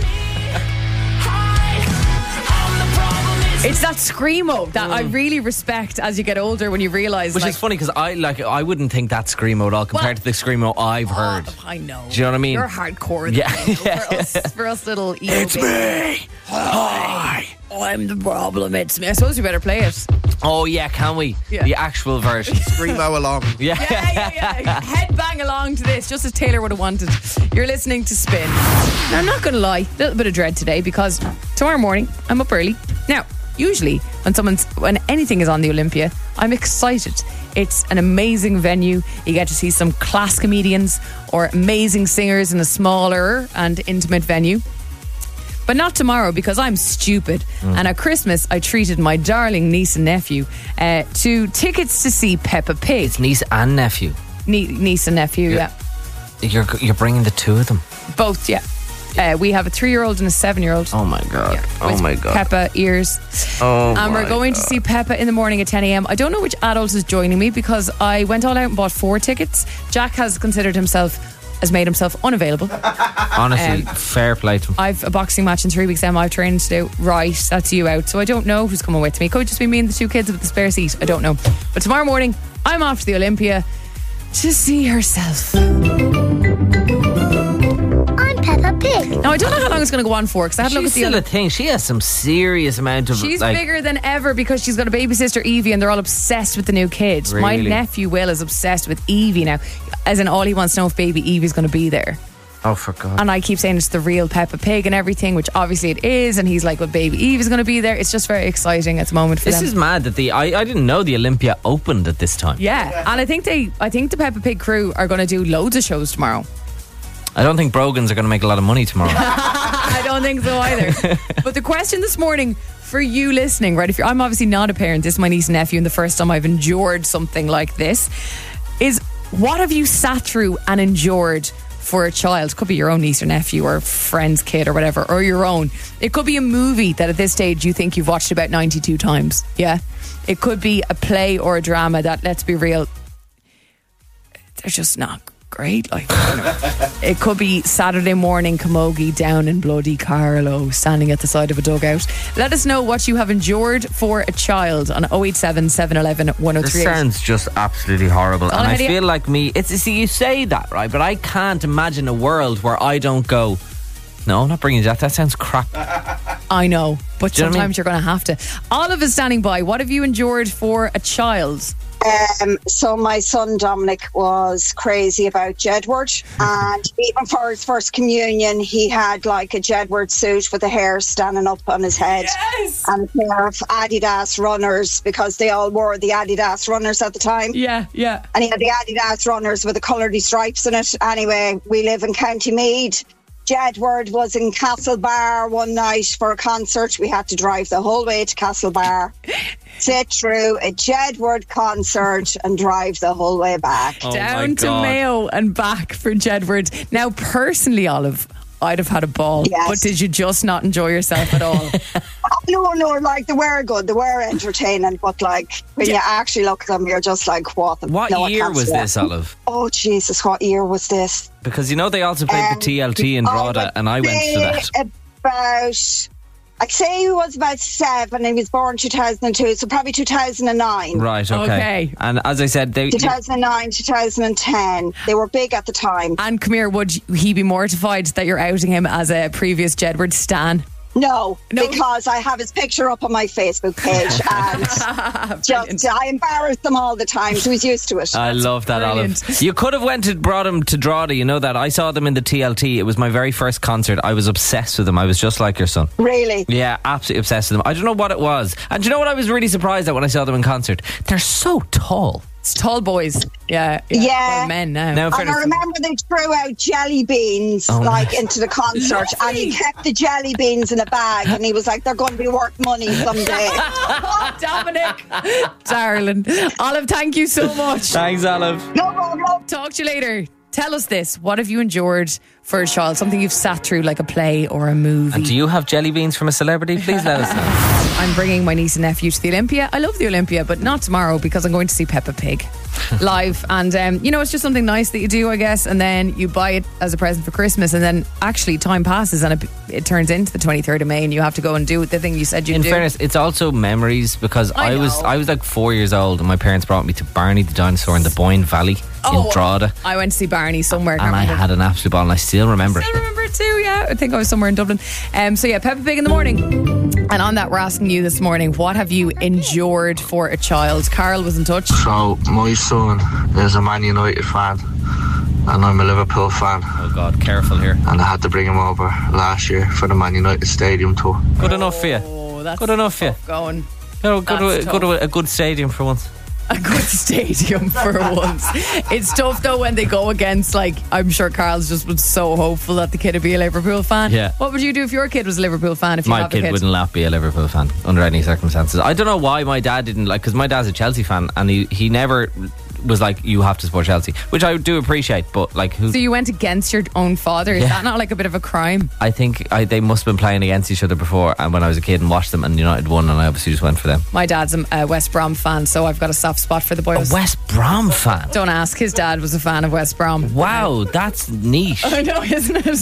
Hi. I'm the problem. It's It's that screamo that I really respect as you get older when you realise. which like, is funny because I like I wouldn't think that screamo at all compared Well- to the screamo I've heard. Oh, I know. Do you know what I mean? You're hardcore. Yeah. though, for, us, for us little emo It's babies. me! Hi! I'm the problem. It's me. I suppose we better play it. Oh yeah, can we? Yeah. The actual version. Screamo along. Yeah. Yeah, yeah, yeah. Head bang along to this, just as Taylor would have wanted. You're listening to Spin. Now, I'm not going to lie, a little bit of dread today because tomorrow morning I'm up early. Now, usually when someone's when anything is on the Olympia, I'm excited. It's an amazing venue. You get to see some class comedians or amazing singers in a smaller and intimate venue. But not tomorrow because I'm stupid. And at Christmas, I treated my darling niece and nephew uh, to tickets to see Peppa Pig. It's niece and nephew. Nie- niece and nephew, yeah. You're you're bringing the two of them. Both, yeah. Uh, we have a three-year-old and a seven-year-old. Oh my god. Oh with my god. Peppa ears. Oh And we're my going God. to see Peppa in the morning at ten a.m. I don't know which adult is joining me because I went all out and bought four tickets. Jack has considered himself, has made himself unavailable. Honestly, Um, fair play to him. I've a boxing match in three weeks' time. I've training to do. Right, that's you out. So I don't know who's coming with me. Could just be me and the two kids with the spare seat. I don't know. But tomorrow morning, I'm off to the Olympia to see herself. I'm Peppa Pig. Now, I don't know how long it's going to go on for because I had to look She's at the still other. a thing. She has some serious amount of She's like. bigger than ever because she's got a baby sister, Evie, and they're all obsessed with the new kid. My Really? nephew, Will, is obsessed with Evie now. As in, all he wants to know if baby Evie's going to be there. Oh, for God. And I keep saying it's the real Peppa Pig and everything, which obviously it is. And he's like, well, baby Eve is going to be there. It's just very exciting at the moment for This them. is mad that the I, I didn't know the Olympia opened at this time. Yeah, and I think they, I think the Peppa Pig crew are going to do loads of shows tomorrow. I don't think Brogans are going to make a lot of money tomorrow. I don't think so either. But the question this morning for you listening, right? If you're, I'm obviously not a parent. This is my niece and nephew, and the first time I've endured something like this is what have you sat through and endured for a child? Could be your own niece or nephew or friend's kid or whatever, or your own. It could be a movie that at this stage you think you've watched about ninety-two times. Yeah. It could be a play or a drama that, let's be real, they're just not great. Like, you know. It could be Saturday morning camogie down in bloody Carlow, standing at the side of a dugout. Let us know what you have endured for a child on oh eight seven, seven one one, one oh This three eight. sounds just absolutely horrible. All And I ahead of you. feel like me, it's see, you say that, right? But I can't imagine a world where I don't go, no, I'm not bringing that. That sounds crap. I know, but Do you know what I mean? sometimes you're going to have to. Olive is standing by. What have you endured for a child? Um, so my son Dominic was crazy about Jedward, and even for his first communion, he had like a Jedward suit with the hair standing up on his head, Yes! and a pair of Adidas runners because they all wore the Adidas runners at the time. Yeah, yeah. And he had the Adidas runners with the coloured stripes in it. Anyway, we live in County Meath. Jedward was in Castlebar one night for a concert. We had to drive the whole way to Castlebar, sit through a Jedward concert and drive the whole way back. Oh my Down to God. Mayo and back for Jedward. Now, personally, Olive, I'd have had a ball. Yes. But did you just not enjoy yourself at all? No, no, like they were good, they were entertaining, but like when you actually look at them, you're just like, what the What no, I year can't was see it. this, Olive? Oh, Jesus, what year was this? Because you know they also played Um, the T L T in Drogheda, and I went to that. About, I'd say he was about seven, and he was born two thousand two, so probably two thousand nine. Right, okay. Okay. And as I said, they two thousand nine, two thousand ten. They were big at the time. And come here, would he be mortified that you're outing him as a previous Jedward stan? No, No. because I have his picture up on my Facebook page, and just I embarrass them all the time, so he's used to it. I love that, brilliant. Olive. You could have went to brought him to Drogheda. You know that I saw them in the T L T. It was my very first concert. I was obsessed with them. I was just like your son. Really? Yeah, absolutely obsessed with them. I don't know what it was. And do you know what I was really surprised at when I saw them in concert? They're so tall. It's tall boys. Yeah. Yeah. Yeah. Well, men now. Now, And I fairness- remember they threw out jelly beans Oh, like nice. into the concert, and he kept the jelly beans in a bag, and he was like, "They're going to be worth money someday." Dominic. Darling. Olive, thank you so much. Thanks, Olive. No problem. Talk to you later. Tell us this. What have you endured for a child? Something you've sat through like a play or a movie. And do you have jelly beans from a celebrity? Please let us know. I'm bringing my niece and nephew to the Olympia. I love the Olympia, but not tomorrow because I'm going to see Peppa Pig live. And, um, you know, it's just something nice that you do, I guess. And then you buy it as a present for Christmas. And then actually time passes and it, it turns into the twenty-third of May and you have to go and do the thing you said you'd In do. fairness, it's also memories because I I, was know. I was like four years old and my parents brought me to Barney the dinosaur in the Boyne Valley in Drogheda, I went to see Barney somewhere. can't and I remember. had an absolute ball, and I still remember I it. remember it too, yeah. I think I was somewhere in Dublin. Um, so yeah, Peppa Pig in the morning. And on that, we're asking you this morning, what have you endured for a child? Carl was in touch. So, my son is a Man United fan, and I'm a Liverpool fan, Oh God, careful here. and I had to bring him over last year for the Man United Stadium tour. Good enough for you. Oh, that's Good enough for you. tough going. Go, go, That's to, go to a, a good stadium for once. A good stadium for once. It's tough though when they go against, like, I'm sure Carl's just was so hopeful that the kid would be a Liverpool fan. Yeah. What would you do if your kid was a Liverpool fan? If you My have a kid kid wouldn't not be a Liverpool fan under any circumstances. I don't know why my dad didn't like, because my dad's a Chelsea fan and he, he never was like, you have to support Chelsea, which I do appreciate. But like, who? So you went against your own father. Is Yeah. that not like a bit of a crime? I think I, they must have been playing against each other before, and when I was a kid and watched them, and United won, and I obviously just went for them. My dad's a uh, West Brom fan, so I've got a soft spot for the boys. A West Brom fan. Don't ask. His dad was a fan of West Brom. Wow, that's niche. I know, isn't it?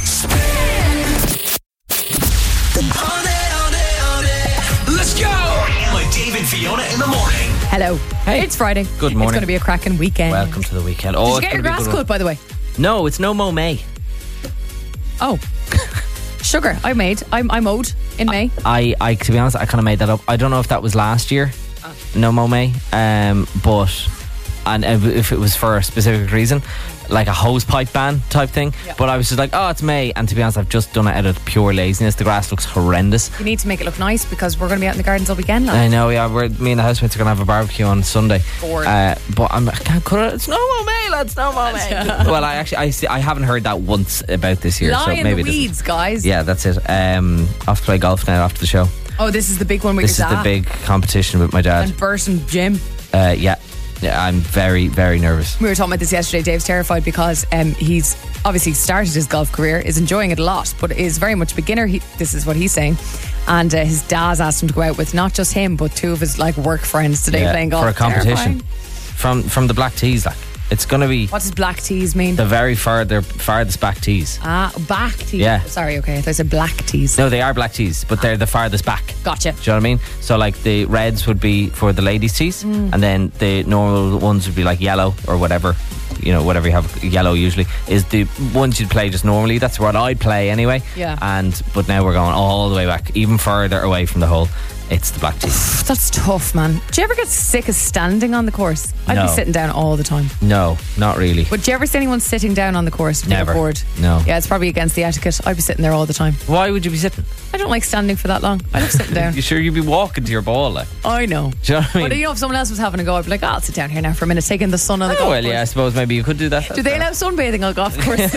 Let's go! Like Dave and Fiona in the morning. Hello. Hey. It's Friday. Good It's morning. going to be a cracking weekend. Welcome to the weekend. Oh, Did you it's get your gonna be a grass good one. cut, by the way? No, it's no Mo May. Oh. Sugar, I made. I'm, I mowed in May. I, I, to be honest, I kind of made that up. I don't know if that was last year, Oh. no Mo May, um, but and if it was for a specific reason, like a hose pipe ban type thing. Yeah. But I was just like, oh, it's May, and to be honest, I've just done it out of pure laziness. The grass looks horrendous. You need to make it look nice because we're going to be out in the gardens all weekend. Like. I know, yeah. We're, me and the housemates are going to have a barbecue on Sunday. Bored. Uh, but I'm, I can't cut it. It's no Mo May, lads. No Mo May. Well, I actually, I, see, I haven't heard that once about this year. Lie so in maybe the this is- weeds, guys. Yeah, that's it. Um, off to play golf now after the show. Oh, this is the big one with This your is the dad. big competition with my dad. And Burton Jim. Uh, yeah. Yeah, I'm very, very nervous. We were talking about this yesterday. Dave's terrified because um, he's obviously started his golf career, is enjoying it a lot, but is very much a beginner. He, this is what he's saying. And uh, his dad's asked him to go out with not just him, but two of his like work friends today Yeah, playing golf. for a competition. Terrifying. From from the black tees, like it's going to be What does black tees mean? the very farther farthest back tees. ah, back tees. Yeah. Sorry, okay. I thought I said black tees. No, they are black tees, but they're the farthest back. Gotcha. Do you know what I mean? So like the reds would be for the ladies' tees, Mm. and then the normal ones would be like yellow or whatever. You know, whatever you have, yellow usually is the ones you'd play just normally. That's what I'd play anyway. Yeah. And but now we're going all the way back, even further away from the hole. It's the black tees. That's tough, man. Do you ever get sick of standing on the course? I'd No. be sitting down all the time. No, not really. But do you ever see anyone sitting down on the course? Being Never. Bored? No. Yeah, it's probably against the etiquette. I'd be sitting there all the time. Why would you be sitting? I don't like standing for that long. I love sitting down. You sure you'd be walking to your ball? Like? I know. Do you know what I mean? But you know, if someone else was having a go, I'd be like, oh, I'll sit down here now for a minute, taking the sun on the Oh, golf well, course. yeah, I suppose maybe you could do that. Do they allow sunbathing on golf courses?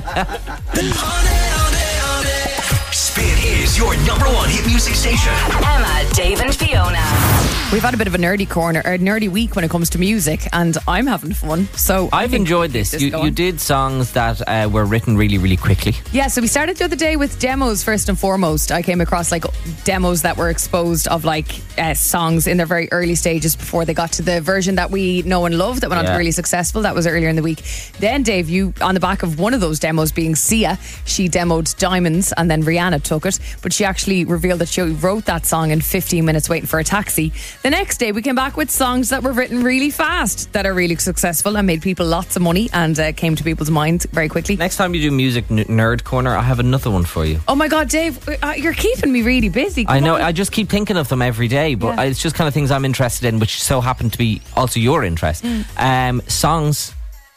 Spin is your number one hit music station. Emma, Dave and Fiona. We've had a bit of a nerdy corner, or a nerdy week when it comes to music, and I'm having fun. So I I've think enjoyed we'll this. keep You, going. you did songs that uh, were written really, really quickly. Yeah, so we started the other day with demos first and foremost. I came across like demos that were exposed of like uh, songs in their very early stages before they got to the version that we know and love that went on to Yeah. be really successful. That was earlier in the week. Then, Dave, you on the back of one of those demos being Sia, she demoed Diamonds and then Rihanna took it, but she actually revealed that she wrote that song in fifteen minutes waiting for a taxi. The next day, we came back with songs that were written really fast that are really successful and made people lots of money and uh, came to people's minds very quickly. Next time you do Music n- Nerd Corner, I have another one for you. Oh my God, Dave, uh, you're keeping me really busy. Come I know, on. I just keep thinking of them every day, but Yeah. it's just kind of things I'm interested in, which so happen to be also your interest. Mm. Um, songs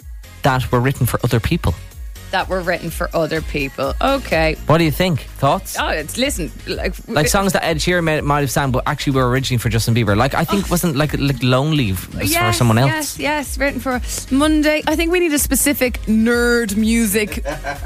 that were written for other people. That were written for other people. Okay. What do you think? Thoughts? Oh, it's listen. Like, Like songs that Ed Sheeran might, might have sang, but actually were originally for Justin Bieber. Like I think wasn't like like Lonely was for Yes, someone else. Yes, yes, written for Monday. I think we need a specific nerd music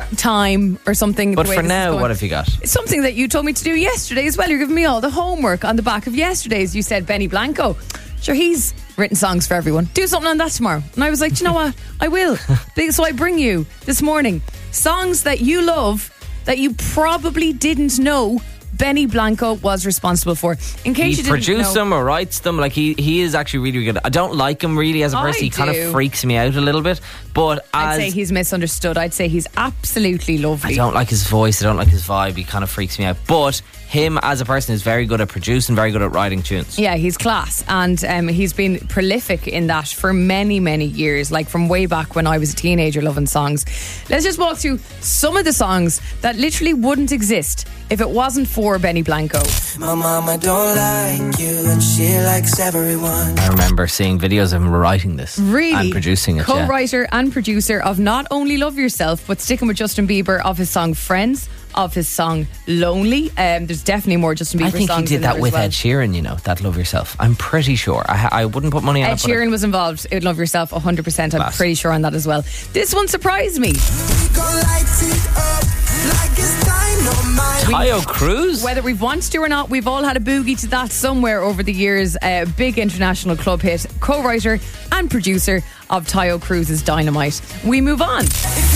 time or something. But the way for this is now, going. what have you got? It's something that you told me to do yesterday as well. You're giving me all the homework on the back of yesterday's. You said Benny Blanco. Sure, he's written songs for everyone. Do something on that tomorrow. And I was like, do you know what? I will. So I bring you this morning songs that you love that you probably didn't know Benny Blanco was responsible for. In case He you didn't produced know, them or writes them. Like he, he is actually really, really good. I don't like him really as a I person. He kind do. of freaks me out a little bit. But I'd as say he's misunderstood. I'd say he's absolutely lovely. I don't like his voice. I don't like his vibe. He kind of freaks me out. But him as a person is very good at producing, very good at writing tunes. Yeah, he's class, and um, he's been prolific in that for many, many years, like from way back when I was a teenager loving songs. Let's just walk through some of the songs that literally wouldn't exist if it wasn't for Benny Blanco. My mama don't like you and she likes everyone. I remember seeing videos of him writing this Really? and producing it. yeah. Co-writer and producer of not only Love Yourself, but sticking with Justin Bieber, of his song Friends, of his song Lonely. Um, there's definitely more Justin Bieber I think he songs did in that there with as well. Ed Sheeran, you know, that Love Yourself. I'm pretty sure. I, ha- I wouldn't put money on Ed it. but I- Sheeran was involved in Love Yourself one hundred percent. I'm Class. pretty sure on that as well. This one surprised me. We gon' light it up. like it's dynamite. Tayo Cruz? Whether we've wanted to or not, we've all had a boogie to that somewhere over the years. A big international club hit, co-writer and producer of Tayo Cruz's Dynamite. We move on.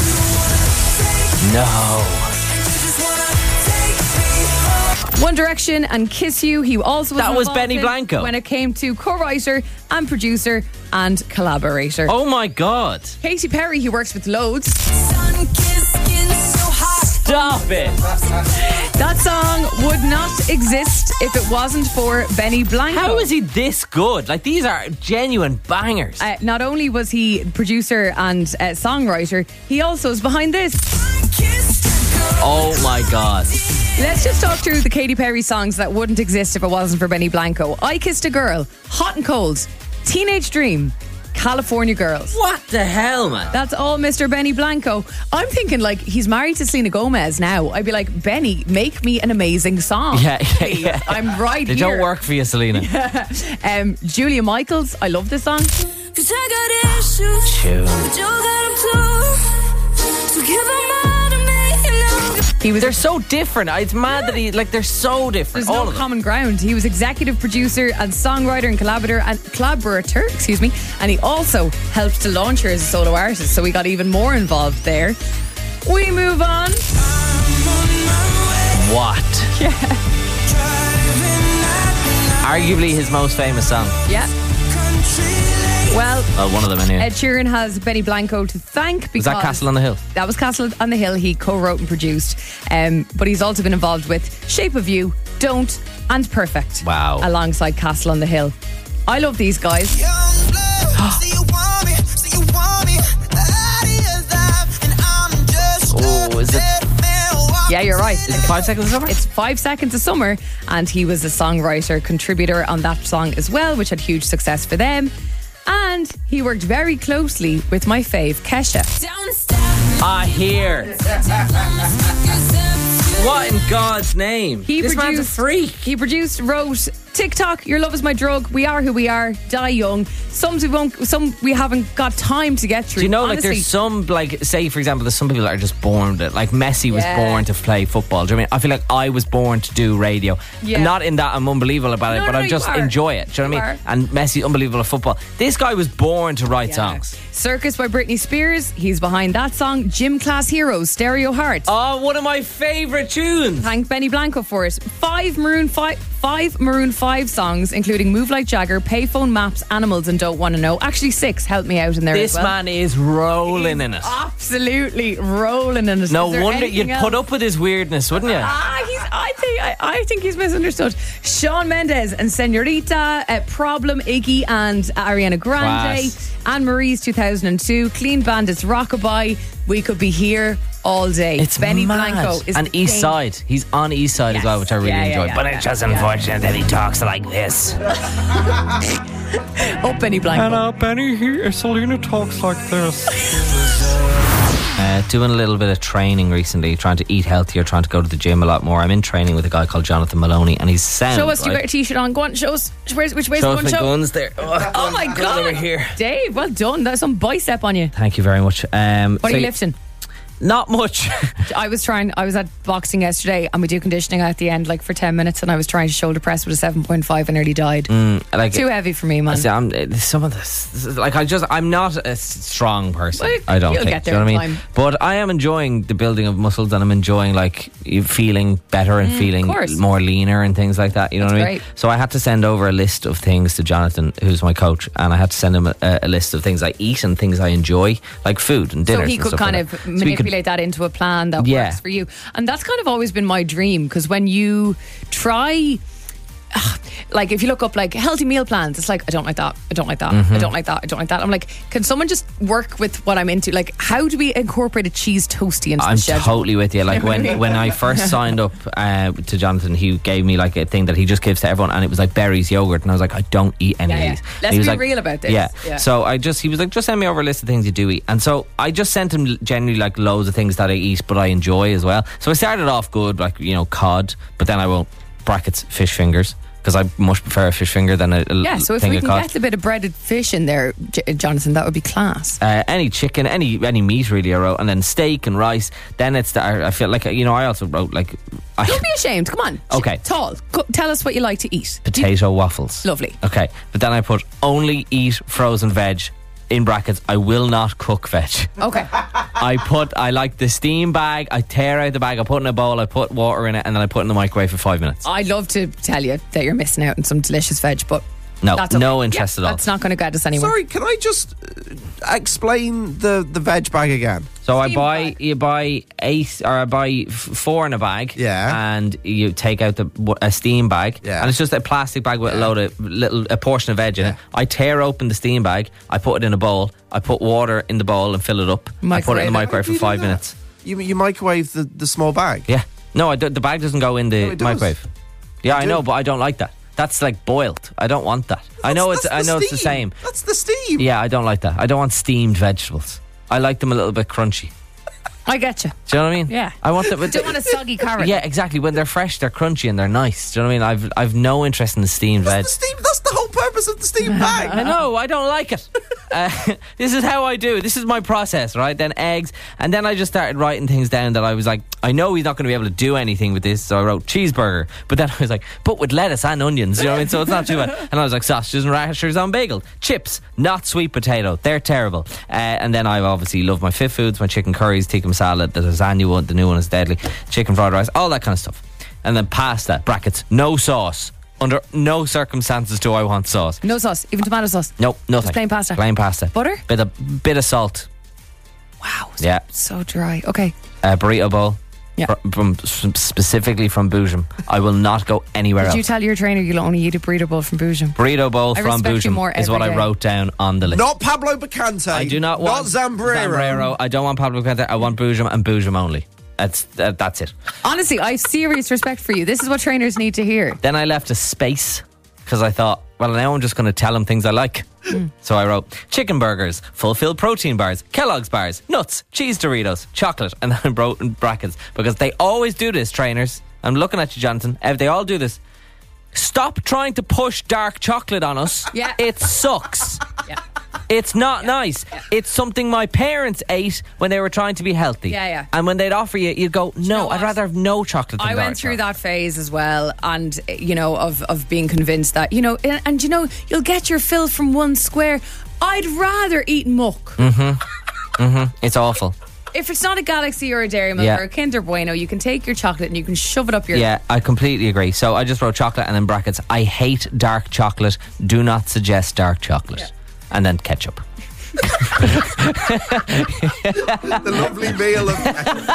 No. One Direction and Kiss You. He also was That was involved Benny in Blanco. when it came to co-writer and producer and collaborator. Oh my God. Katy Perry, he works with loads. Stop it. That song would not exist if it wasn't for Benny Blanco. How is he this good? Like, these are genuine bangers. Uh, not only was he producer and uh, songwriter, he also is behind this. Oh my God. Let's just talk through the Katy Perry songs that wouldn't exist if it wasn't for Benny Blanco. I Kissed a Girl, Hot and Cold, Teenage Dream, California Girls. What the hell, man? That's all Mister Benny Blanco. I'm thinking like he's married to Selena Gomez now. I'd be like, Benny, make me an amazing song. Yeah, yeah, please. yeah. I'm right They here. don't work for you, Selena. um, Julia Michaels, I love this song. Cause I got issues, Tune. but you got them too. So give them all to me, you know. He was They're so different. It's mad that he, like, they're so different. There's all no of them. common ground. He was executive producer and songwriter and collaborator and collaborator, excuse me, and he also helped to launch her as a solo artist, so we got even more involved there. We move on. What? Yeah. Arguably his most famous song. Yeah. Well, Well, one of them anyway. Ed Sheeran has Benny Blanco to thank because Was that Castle on the Hill? That was Castle on the Hill. He co-wrote and produced, um, but he's also been involved with Shape of You, Don't, and Perfect. Wow. Alongside Castle on the Hill. I love these guys. Oh, is it? Yeah, you're right. Is it Five Seconds of Summer? It's Five Seconds of Summer, and he was a songwriter, contributor on that song as well, which had huge success for them. And he worked very closely with my fave, Kesha. I hear. What in God's name? He this produced, man's a freak. He produced, wrote TikTok, Your Love Is My Drug, We Are Who We Are, Die Young. Some we won't, some we haven't got time to get through. Do you know, Honestly, like, there's some, like, say, for example, there's some people that are just born to, like, Messi was Yeah. born to play football. Do you know what I mean? I feel like I was born to do radio. Yeah. Not in that I'm unbelievable about it, No, but no, I you just are. enjoy it. Do you know what I mean? You And Messi, unbelievable at football. This guy was born to write Yeah. songs. Circus by Britney Spears, he's behind that song. Gym Class Heroes, Stereo Heart. Oh, one of my favourite tunes. Thank Benny Blanco for it. Five Maroon Five, five Maroon Five songs, including Move Like Jagger, Payphone, Maps, Animals, and Don't Wanna Know. Actually, six. Help me out in there. This as well. man is rolling in it. Absolutely rolling in it. No Is there wonder anything you'd put else? up with his weirdness, wouldn't you? Ah, he's. I think. I, I think he's misunderstood. Shawn Mendes and Senorita, uh, Problem, Iggy, and Ariana Grande, Class. Anne Marie's two thousand two, Clean Bandits, Rockabye. We could be here all day. It's Benny mad. Blanco is and the East king. Side. He's on East Side Yes. as well, which I really Yeah, yeah, enjoy. yeah, but yeah, it's just yeah. unfortunate that he talks like this. Oh, Benny Blanco. uh, Benny here, Selena talks like this. Uh, doing a little bit of training recently, trying to eat healthier, trying to go to the gym a lot more. I'm in training with a guy called Jonathan Maloney, and he's sound. Show us, you right? got a t-shirt on. Go on, show us. Where's, which way's Show the us one my show? guns there. Oh, Oh my guns God. over here. Dave, well done. That's some bicep on you. Thank you very much. Um, What so are you lifting? Not much. I was trying, I was at boxing yesterday and we do conditioning at the end, like for ten minutes, and I was trying to shoulder press with a seven point five and nearly died. Mm, like Too heavy for me, man. I see, I'm, uh, some of this, this is like I just I'm not a s- strong person. Well, I don't you'll think. get Do there you know in what I mean? time. But I am enjoying the building of muscles, and I'm enjoying like feeling better and Mm, feeling of course. more leaner and things like that. You know That's what I mean? great. So I had to send over a list of things to Jonathan, who's my coach, and I had to send him a, a list of things I eat and things I enjoy, like food and So dinners. he and could stuff kind like of that. So he manipulate could- that into a plan that Yeah. works for you. And that's kind of always been my dream, because when you try, like if you look up like healthy meal plans, it's like I don't like that, I don't like that, Mm-hmm. I don't like that, I don't like that. I'm like, can someone just work with what I'm into? Like, how do we incorporate a cheese toasty into I'm the schedule? totally with you. Like when, when I first signed up uh, to Jonathan, he gave me like a thing that he just gives to everyone, and it was like berries, yogurt, and I was like, I don't eat any Yeah, of yeah. these. Let's And he was be like, real about this. Yeah. Yeah. So I just he was like, just send me over a list of things you do eat, and so I just sent him generally like loads of things that I eat, but I enjoy as well. So I started off good, like you know cod, but then I won't brackets fish fingers. because I much prefer a fish finger than a, a Yeah, so if thing we of can cod. get a bit of breaded fish in there, J- Jonathan, that would be class. Uh, any chicken, any any meat really I wrote, and then steak and rice. Then it's the, I I feel like, you know, I also wrote like I, Don't be ashamed. Come on. Okay. Tall. Go, tell us what you like to eat. potato waffles. Lovely. Okay, but then I put only eat frozen veg. In brackets, I will not cook veg. Okay. I put, I like the steam bag. I tear out the bag. I put it in a bowl. I put water in it, and then I put it in the microwave for five minutes. I'd love to tell you that you're missing out on some delicious veg, but No, that's okay. no interest Yeah, at all. That's not going to get us anywhere. Sorry, can I just uh, explain the, the veg bag again? So I Steam buy, bag. you buy eight, or I buy f- four in a bag. Yeah. And you take out the w- a steam bag. Yeah. And it's just a plastic bag with a load of little, a portion of veg in Yeah. it. I tear open the steam bag. I put it in a bowl. I put water in the bowl and fill it up. I put it in the Microwave it. microwave for Why do you five do that? minutes. You you microwave the, the small bag? Yeah. No, I do, the bag doesn't go in the No, it does. microwave. Yeah, You I do. know, but I don't like that. That's like boiled. I don't want that. I know That's- it's. I that's the know it's the steam. same. That's the steam. Yeah, I don't like that. I don't want steamed vegetables. I like them a little bit crunchy. I get you. Do you know what I mean? Yeah. I want them. Don't want a soggy carrot. Yeah, exactly. When they're fresh, they're crunchy and they're nice. Do you know what I mean? I've I've no interest in the steamed veg. That's the steam. That's the whole purpose of the steam bag. I know, I don't like it. Uh, this is how I do. This is my process, right? Then eggs, and then I just started writing things down that I was like, I know he's not going to be able to do anything with this, so I wrote cheeseburger. But then I was like, but with lettuce and onions, you know what I mean? So it's not too bad. And I was like, sausages and rashers on bagel, chips, not sweet potato, they're terrible. Uh, and then I obviously love my fit foods, my chicken curries, tikka masala, the lasagna one, the new one is deadly, chicken fried rice, all that kind of stuff. And then pasta, brackets, no sauce. Under no circumstances do I want sauce. No sauce, even tomato sauce. Nope, nothing. Just plain pasta. Plain pasta. Butter? Bit of bit of salt. Wow. So, Yeah. so dry. Okay. A burrito bowl. Yeah. Fr- From, from specifically from Boojum. I will not go anywhere Did else. you tell your trainer you'll only eat a burrito bowl from Boojum? Burrito bowl I from respect you more Boojum is what every I day. wrote down on the list. Not Pablo Bacante. I do not want Not Zambrero. Zambrero. I don't want Pablo Bacante. I want Boojum and Boojum only. That's uh, that's it. Honestly, I have serious respect for you. This is what trainers need to hear. Then I left a space because I thought, well, now I'm just going to tell him things I like. So I wrote chicken burgers, fulfilled protein bars, Kellogg's bars, nuts, cheese Doritos, chocolate, and then I wrote in brackets because they always do this, trainers. I'm looking at you, Jonathan. Uh, They all do this. Stop trying to push dark chocolate on us. Yeah. It sucks. Yeah. It's not nice. Yeah. It's something my parents ate when they were trying to be healthy. Yeah, yeah. And when they'd offer you, you'd go, no, know I'd what? rather have no chocolate than I dark went through chocolate. that phase as well, and you know, of of being convinced that you know, and, and you know, you'll get your fill from one square. I'd rather eat muck. It's awful. If it's not a Galaxy or a Dairy Milk Yeah. or a Kinder Bueno, you can take your chocolate and you can shove it up your. Yeah, I completely agree. So I just wrote chocolate and then brackets. I hate dark chocolate. Do not suggest dark chocolate. Yeah. And then ketchup. The lovely meal of.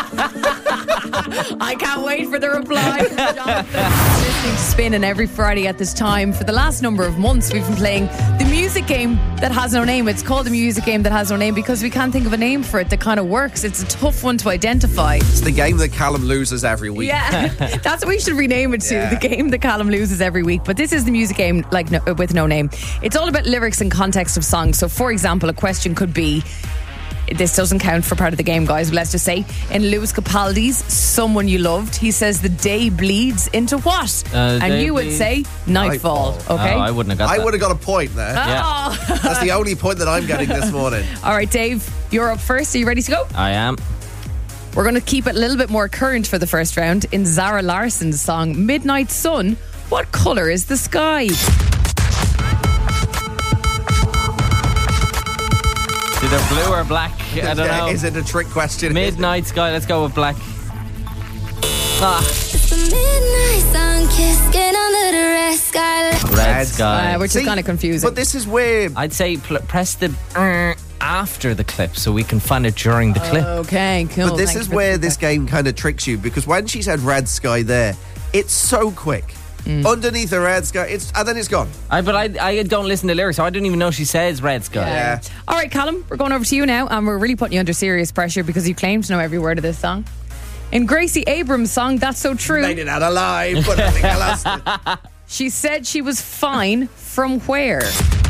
I can't wait for the reply from Jonathan. Listening to Spin, and every Friday at this time for the last number of months we've been playing the music game that has no name. It's called the music game that has no name because we can't think of a name for it that kind of works. It's a tough one to identify. It's the game that Callum loses every week. Yeah, that's what we should rename it to. Yeah. The game that Callum loses every week. But this is the music game like no, with no name. It's all about lyrics and context of songs. So, for example, a question could be, this doesn't count for part of the game, guys, but let's just say, in Lewis Capaldi's Someone You Loved, he says the day bleeds into what? Uh, and day you would bleeds- say nightfall. Nightfall. Okay. Oh, I wouldn't have got I that. would have got a point there. Oh. That's the only point that I'm getting this morning. All right, Dave, you're up first. Are you ready to go? I am. We're going to keep it a little bit more current for the first round. In Zara Larsson's song Midnight Sun, what colour is the sky? Is either blue or black? I don't know. Is it a trick question? Midnight sky. Let's go with black. Ah, It's the midnight sun kiss, get under the red sky. red Red sky. Uh, which is See, kind of confusing. But this is where I'd say pl- press the uh, after the clip so we can find it during the clip. Okay, cool. But this Thanks is for where the this game kind of tricks you, because when she said red sky there, it's so quick. Mm. Underneath the red sky, it's and then it's gone. I, but I, I don't listen to lyrics, so I didn't even know she says red sky. Yeah. All right, Callum, we're going over to you now, and we're really putting you under serious pressure because you claim to know every word of this song. In Gracie Abrams' song That's So True, Made it out alive, but I think I lost it. she said she was fine from where?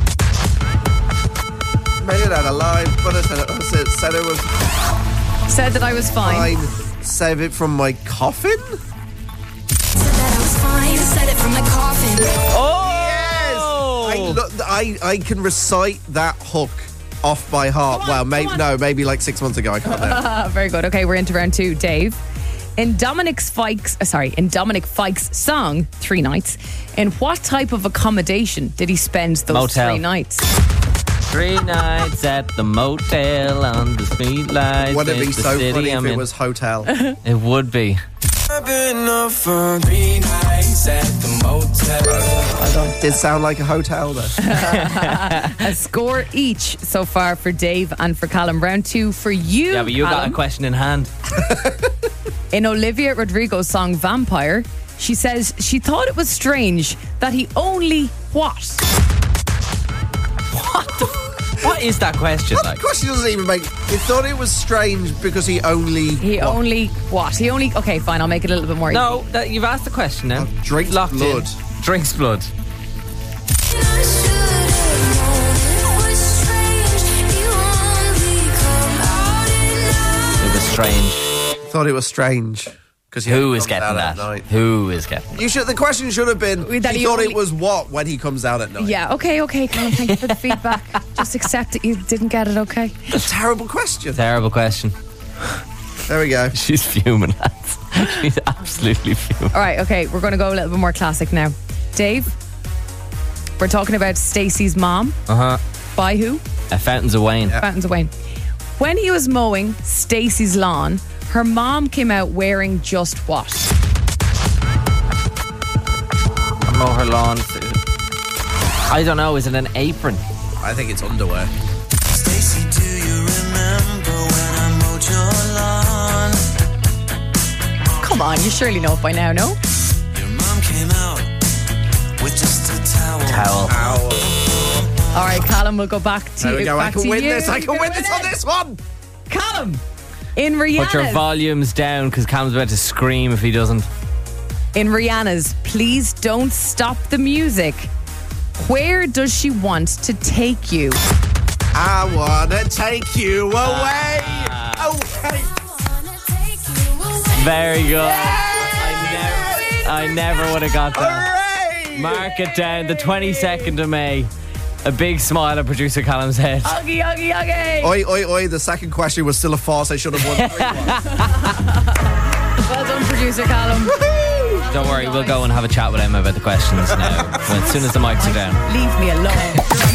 Made it out alive, but I said, I said, said it was Said that I was fine. fine. Save it from my coffin? Said that I was fine said it from the coffin. Oh! I, look, I, I can recite that hook off by heart. on, well, maybe come on. no, maybe like six months ago. I can't know. Very good. Okay, we're into round two. Dave, in Dominic Fike's, uh, sorry, in Dominic Fike's song Three Nights, in what type of accommodation did he spend those Motel. three nights? Three nights at the motel on the streetlights. Wouldn't it be in the so city funny if I'm it in. was hotel? It would be. I've been up for three nights at the motel. Did sound like a hotel though. A score each so far for Dave and for Callum. Round two for you. Yeah, but you got a Callum. question in hand. In Olivia Rodrigo's song Vampire, she says she thought it was strange that he only what? What the? What is that question That like? question doesn't even make. You thought it was strange because he only. He what? only what? He only okay, fine, I'll make it a little bit more No, easy. that, you've asked the question now. Oh, drinks Locked blood. in. Drinks blood. I should have known it was strange. You only come out at night. It was strange. Thought it was strange because Who is getting that? Who is getting You should. The question should have been. That he he thought only- it was what when he comes out at night. Yeah, okay, okay, Callum, thank you for the feedback. Just accept it, you didn't get it, okay? Terrible question. Terrible question. There we go. She's fuming, lads. She's absolutely fuming. All right, okay, we're going to go a little bit more classic now. Dave, we're talking about Stacey's mom. Uh-huh. By who? Uh, Fountains of Wayne. Fountains of Wayne. When he was mowing Stacey's lawn, her mom came out wearing just what? I mow her lawn. I don't know. Is it an apron? I think it's underwear. Stacey, do you remember when I mowed your lawn? Come on, you surely know it by now, no? Your mom came out with just a towel. Towel. Ow. All right, Callum, we'll go back to There we you. go. I back can to win you. this. I You can win this it. on this one. Callum, in Put your Rihanna's, volumes down because Cam's about to scream if he doesn't. in Rihanna's Please Don't Stop the Music, where does she want to take you? I wanna take you away. Ah. Okay. Very good. I, never, I never would have got that. Hooray! Mark it down. The twenty-second of May. A big smile on producer Callum's head. Uggy, uggy, uggy. Oi, oi, oi. The second question was still a farce. I should have won three one. Well done, producer Callum. Don't worry, we'll go and have a chat with Emma about the questions now. As soon as the mics are down. Leave me alone.